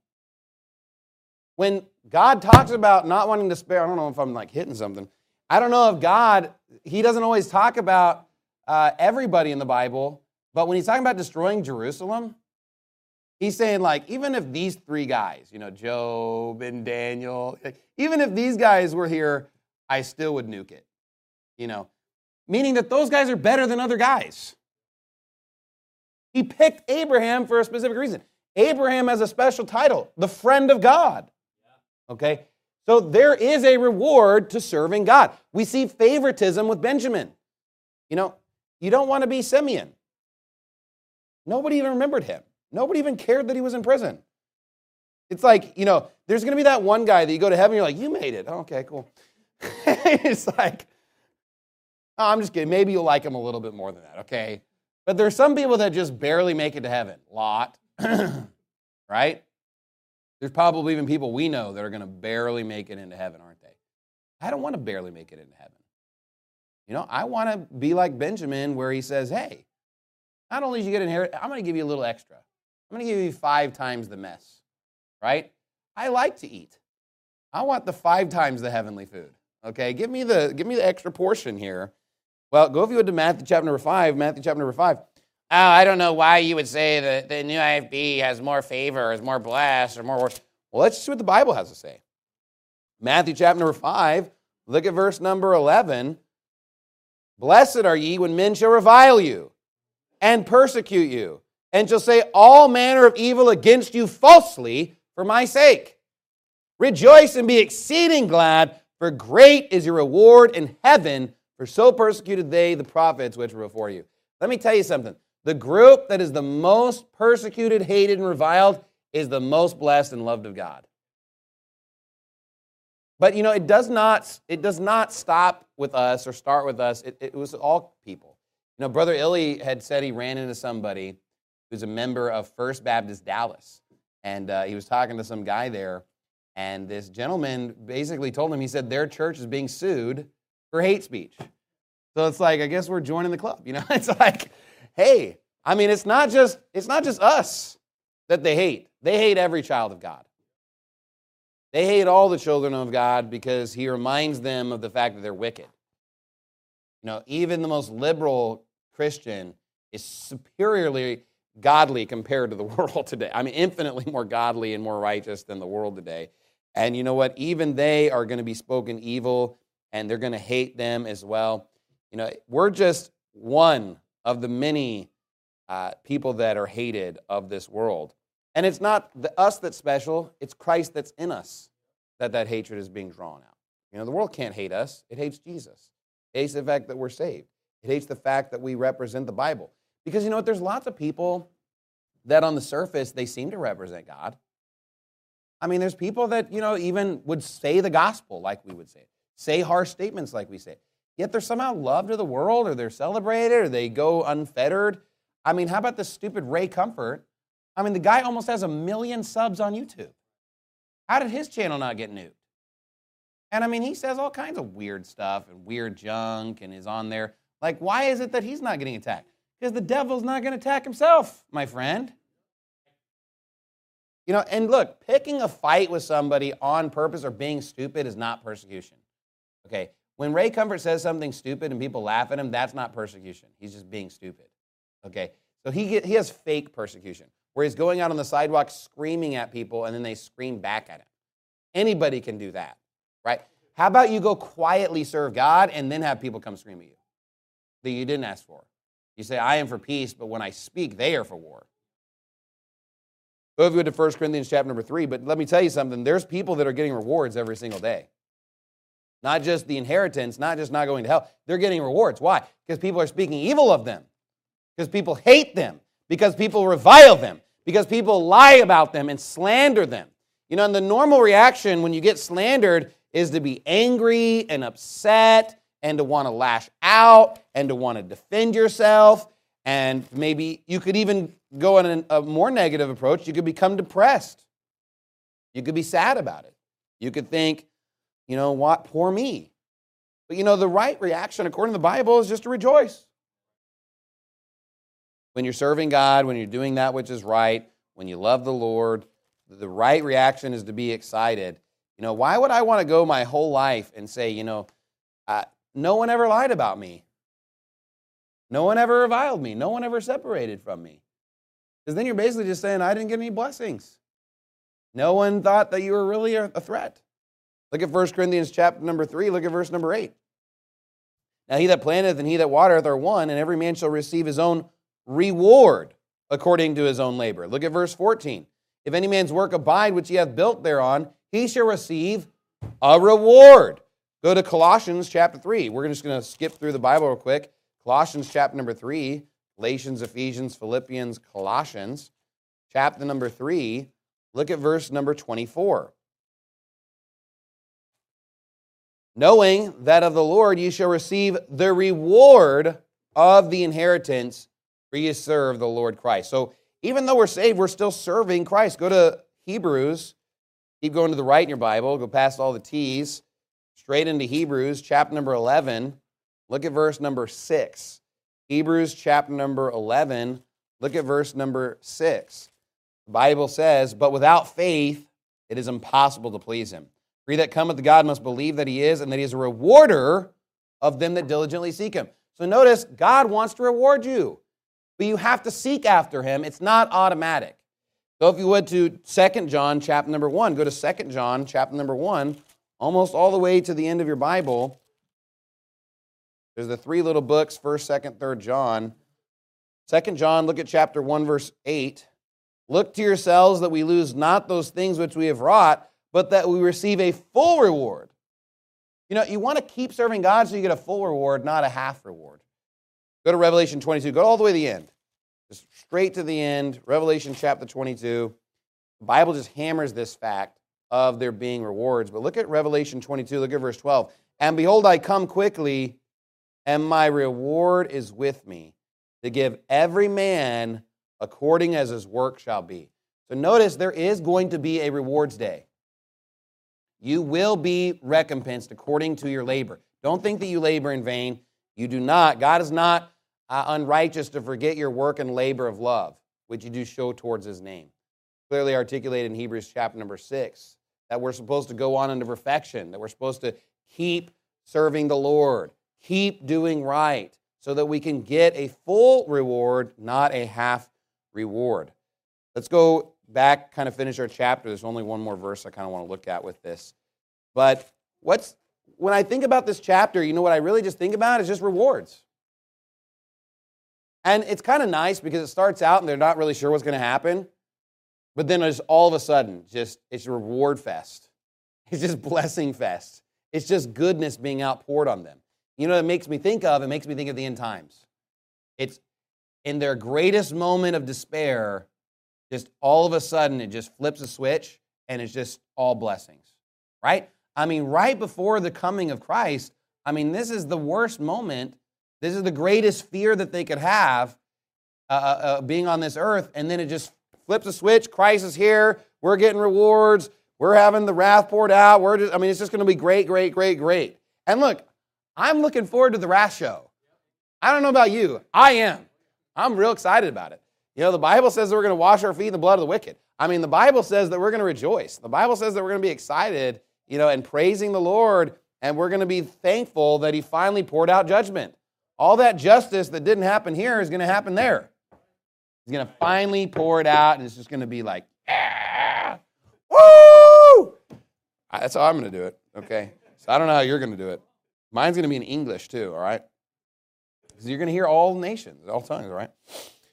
When God talks about not wanting to spare, I don't know if I'm hitting something. I don't know if God, he doesn't always talk about everybody in the Bible, but when he's talking about destroying Jerusalem, he's saying even if these three guys, Job and Daniel, even if these guys were here, I still would nuke it. Meaning that those guys are better than other guys. He picked Abraham for a specific reason. Abraham has a special title, the friend of God. Okay? So there is a reward to serving God. We see favoritism with Benjamin. You don't want to be Simeon. Nobody even remembered him. Nobody even cared that he was in prison. It's there's going to be that one guy that you go to heaven, you're like, you made it. Oh, okay, cool. It's oh, I'm just kidding. Maybe you'll like him a little bit more than that, okay? But there's some people that just barely make it to heaven. Lot. Right? There's probably even people we know that are going to barely make it into heaven, aren't they? I don't want to barely make it into heaven. I want to be like Benjamin where he says, hey, not only did you get inherit, I'm going to give you a little extra. I'm going to give you 5 times the mess, right? I like to eat. I want the 5 times the heavenly food. Okay, give me the extra portion here. Well, go if you would to Matthew chapter number 5. Matthew chapter number 5. Oh, I don't know why you would say that the new IFB has more favor, is more blessed, or more worship. Well, let's see what the Bible has to say. Matthew chapter number 5. Look at verse number 11. Blessed are ye when men shall revile you and persecute you, and shall say all manner of evil against you falsely for my sake. Rejoice and be exceeding glad, for great is your reward in heaven, for so persecuted they the prophets which were before you. Let me tell you something. The group that is the most persecuted, hated, and reviled is the most blessed and loved of God. But, it does not stop with us or start with us. It was all people. Brother Illy had said he ran into somebody who's a member of First Baptist Dallas. And he was talking to some guy there. And this gentleman basically told him, he said, their church is being sued for hate speech. So it's I guess we're joining the club. It's hey, it's not just us that they hate. They hate every child of God. They hate all the children of God because he reminds them of the fact that they're wicked. Even the most liberal Christian is superiorly godly compared to the world today. I mean, infinitely more godly and more righteous than the world today. And you know what? Even they are going to be spoken evil, and they're going to hate them as well. You know, we're just one of the many people that are hated of this world. And it's not us that's special. It's Christ that's in us that hatred is being drawn out. You know, the world can't hate us. It hates Jesus. It hates the fact that we're saved. It hates the fact that we represent the Bible. Because you know what? There's lots of people that on the surface, they seem to represent God. I mean, there's people that, you know, even would say the gospel like we would say harsh statements like we say. Yet they're somehow loved of the world, or they're celebrated, or they go unfettered. I mean, how about this stupid Ray Comfort? I mean, the guy almost has 1 million subs on YouTube. How did his channel not get nuked? And I mean, he says all kinds of weird stuff and weird junk and is on there. Like, why is it that he's not getting attacked? Because the devil's not going to attack himself, my friend. You know, and look, picking a fight with somebody on purpose or being stupid is not persecution. Okay? When Ray Comfort says something stupid and people laugh at him, that's not persecution. He's just being stupid. Okay? So he has fake persecution, where he's going out on the sidewalk screaming at people and then they scream back at him. Anybody can do that, right? How about you go quietly serve God and then have people come scream at you that you didn't ask for? You say, I am for peace, but when I speak, they are for war. Go over to 1 Corinthians chapter number 3, but let me tell you something. There's people that are getting rewards every single day. Not just the inheritance, not just not going to hell. They're getting rewards. Why? Because people are speaking evil of them. Because people hate them. Because people revile them. Because people lie about them and slander them. You know, and the normal reaction when you get slandered is to be angry and upset and to want to lash out and to want to defend yourself. And maybe you could even go on a more negative approach. You could become depressed. You could be sad about it. You could think, you know what, poor me. But you know, the right reaction according to the Bible is just to rejoice. When you're serving God, when you're doing that which is right, when you love the Lord, the right reaction is to be excited. You know, why would I want to go my whole life and say, you know, no one ever lied about me. No one ever reviled me. No one ever separated from me. Because then you're basically just saying, I didn't get any blessings. No one thought that you were really a threat. Look at 1 Corinthians chapter number 3. Look at verse number 8. Now he that planteth and he that watereth are one, and every man shall receive his own reward according to his own labor. Look at verse 14. If any man's work abide which he hath built thereon, he shall receive a reward. Go to Colossians chapter 3. We're just going to skip through the Bible real quick. Colossians chapter number 3, Galatians, Ephesians, Philippians, Colossians, chapter number 3. Look at verse number 24. Knowing that of the Lord ye shall receive the reward of the inheritance, for ye serve the Lord Christ. So even though we're saved, we're still serving Christ. Go to Hebrews. Keep going to the right in your Bible. Go past all the T's. Straight into Hebrews, chapter number 11. Look at verse number 6. Hebrews chapter number 11. Look at verse number 6. The Bible says, but without faith it is impossible to please him. For he that cometh to God must believe that he is, and that he is a rewarder of them that diligently seek him. So notice, God wants to reward you, but you have to seek after him. It's not automatic. So if you would to 2 John chapter number 1, go to 2 John chapter number 1, almost all the way to the end of your Bible. There's the three little books, 1st, 2nd, 3rd John. 2 John, look at chapter 1, verse 8. Look to yourselves that we lose not those things which we have wrought, but that we receive a full reward. You know, you want to keep serving God so you get a full reward, not a half reward. Go to Revelation 22. Go all the way to the end. Just straight to the end. Revelation chapter 22. The Bible just hammers this fact of there being rewards. But look at Revelation 22. Look at verse 12. And behold, I come quickly, and my reward is with me, to give every man according as his work shall be. So notice there is going to be a rewards day. You will be recompensed according to your labor. Don't think that you labor in vain. You do not. God is not unrighteous to forget your work and labor of love, which you do show towards his name. Clearly articulated in Hebrews chapter number 6, that we're supposed to go on into perfection, that we're supposed to keep serving the Lord, keep doing right, so that we can get a full reward, not a half reward. Let's go back, kind of finish our chapter. There's only one more verse I kind of want to look at with this. But when I think about this chapter, you know what I really just think about is just rewards. And it's kind of nice because it starts out and they're not really sure what's going to happen. But then it's all of a sudden, it's a reward fest. It's just blessing fest. It's just goodness being outpoured on them. You know what it makes me think of? It makes me think of the end times. It's in their greatest moment of despair, just all of a sudden it just flips a switch and it's just all blessings, right? I mean, right before the coming of Christ, I mean, this is the worst moment. This is the greatest fear that they could have being on this earth, and then it just flips a switch. Christ is here. We're getting rewards. We're having the wrath poured out. It's just going to be great, great, great, great. And look, I'm looking forward to the wrath show. I don't know about you. I am. I'm real excited about it. You know, the Bible says that we're going to wash our feet in the blood of the wicked. I mean, the Bible says that we're going to rejoice. The Bible says that we're going to be excited, you know, and praising the Lord, and we're going to be thankful that He finally poured out judgment. All that justice that didn't happen here is going to happen there. He's going to finally pour it out, and it's just going to be like, woo! That's how I'm going to do it, okay? So I don't know how you're going to do it. Mine's going to be in English too, all right? Because you're going to hear all nations, all tongues, all right?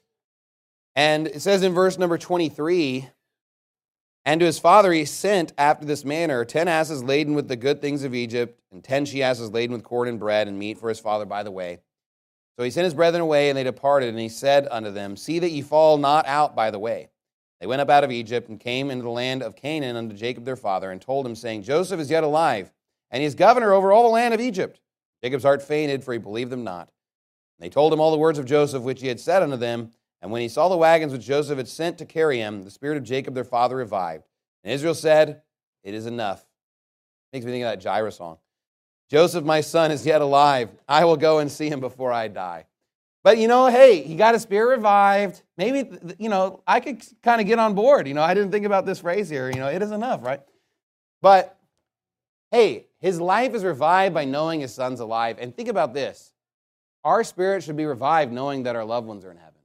And it says in verse number 23, and to his father he sent after this manner 10 asses laden with the good things of Egypt, and 10 she-asses laden with corn and bread and meat for his father by the way. So he sent his brethren away, and they departed, and he said unto them, see that ye fall not out by the way. They went up out of Egypt, and came into the land of Canaan unto Jacob their father, and told him, saying, Joseph is yet alive, and he is governor over all the land of Egypt. Jacob's heart fainted, for he believed them not. And they told him all the words of Joseph, which he had said unto them. And when he saw the wagons which Joseph had sent to carry him, the spirit of Jacob their father revived. And Israel said, it is enough. Makes me think of that Jireh song. Joseph, my son, is yet alive. I will go and see him before I die. But, you know, hey, he got his spirit revived. Maybe, you know, I could kind of get on board. You know, I didn't think about this phrase here. You know, it is enough, right? But, hey, his life is revived by knowing his son's alive. And think about this. Our spirit should be revived knowing that our loved ones are in heaven.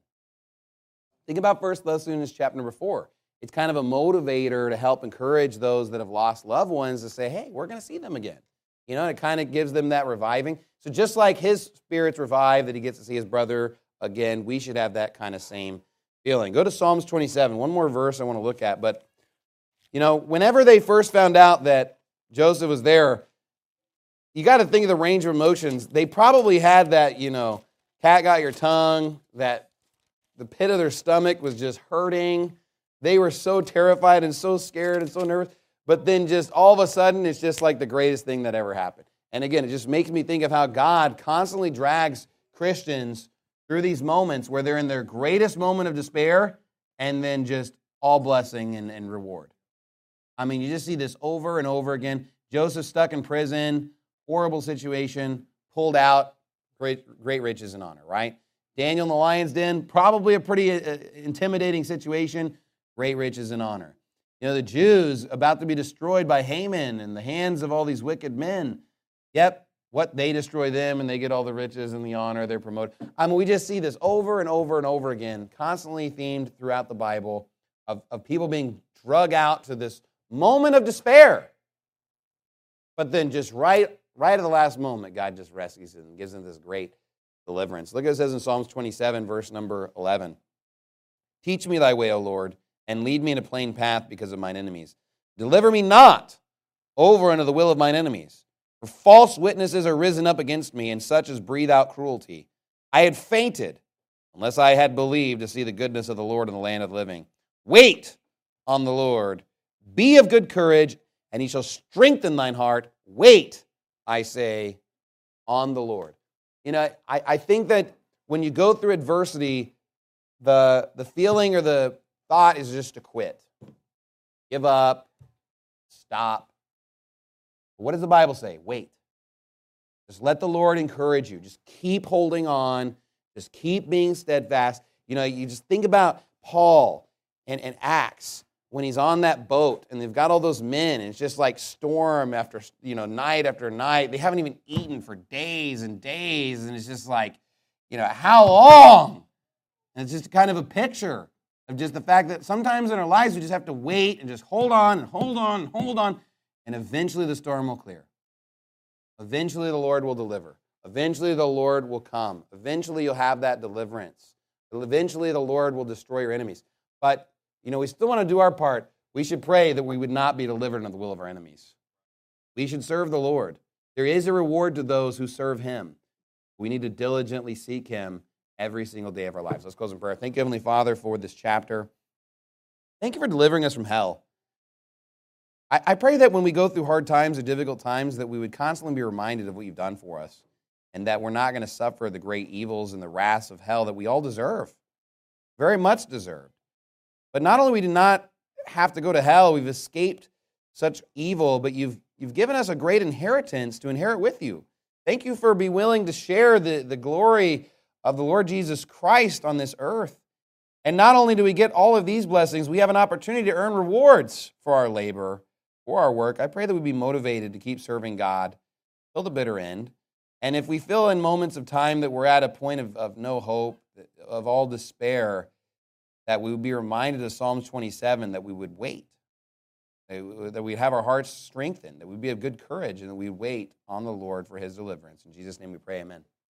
Think about 1 Thessalonians chapter number 4. It's kind of a motivator to help encourage those that have lost loved ones to say, hey, we're going to see them again. You know, it kind of gives them that reviving. So just like his spirit's revived, that he gets to see his brother again, we should have that kind of same feeling. Go to Psalms 27. One more verse I want to look at. But, you know, whenever they first found out that Joseph was there, you got to think of the range of emotions. They probably had that, you know, cat got your tongue, that the pit of their stomach was just hurting. They were so terrified and so scared and so nervous. But then just all of a sudden, it's just like the greatest thing that ever happened. And again, it just makes me think of how God constantly drags Christians through these moments where they're in their greatest moment of despair and then just all blessing and reward. I mean, you just see this over and over again. Joseph stuck in prison, horrible situation, pulled out, great riches and honor, right? Daniel in the lion's den, probably a pretty intimidating situation, great riches and honor. You know, the Jews about to be destroyed by Haman in the hands of all these wicked men. Yep, what they destroy them and they get all the riches and the honor, they're promoted. I mean, we just see this over and over and over again, constantly themed throughout the Bible of people being drug out to this moment of despair. But then just right at the last moment, God just rescues them and gives them this great deliverance. Look what it says in Psalms 27, verse number 11. Teach me thy way, O Lord, and lead me in a plain path because of mine enemies. Deliver me not over unto the will of mine enemies. For false witnesses are risen up against me, and such as breathe out cruelty. I had fainted, unless I had believed to see the goodness of the Lord in the land of the living. Wait on the Lord. Be of good courage, and he shall strengthen thine heart. Wait, I say, on the Lord. You know, I think that when you go through adversity, the feeling or the thought is just to quit. Give up. Stop. But what does the Bible say? Wait. Just let the Lord encourage you. Just keep holding on. Just keep being steadfast. You know, you just think about Paul and Acts when he's on that boat and they've got all those men and it's just like storm after, you know, night after night. They haven't even eaten for days and days and it's just like, how long? And it's just kind of a picture of just the fact that sometimes in our lives we just have to wait and just hold on and hold on and hold on, and eventually the storm will clear. Eventually the Lord will deliver. Eventually the Lord will come. Eventually you'll have that deliverance. Eventually the Lord will destroy your enemies. But, we still want to do our part. We should pray that we would not be delivered into the will of our enemies. We should serve the Lord. There is a reward to those who serve Him. We need to diligently seek Him every single day of our lives. Let's close in prayer. Thank you, Heavenly Father, for this chapter. Thank you for delivering us from hell. I pray that when we go through hard times or difficult times, that we would constantly be reminded of what you've done for us, and that we're not going to suffer the great evils and the wraths of hell that we all deserve, very much deserve. But not only we do not have to go to hell, we've escaped such evil, but you've given us a great inheritance to inherit with you. Thank you for being willing to share the glory of the Lord Jesus Christ on this earth. And not only do we get all of these blessings, we have an opportunity to earn rewards for our labor, for our work. I pray that we be motivated to keep serving God till the bitter end. And if we feel in moments of time that we're at a point of no hope, of all despair, that we would be reminded of Psalms 27, that we would wait, that we'd have our hearts strengthened, that we'd be of good courage, and that we'd wait on the Lord for His deliverance. In Jesus' name we pray, amen.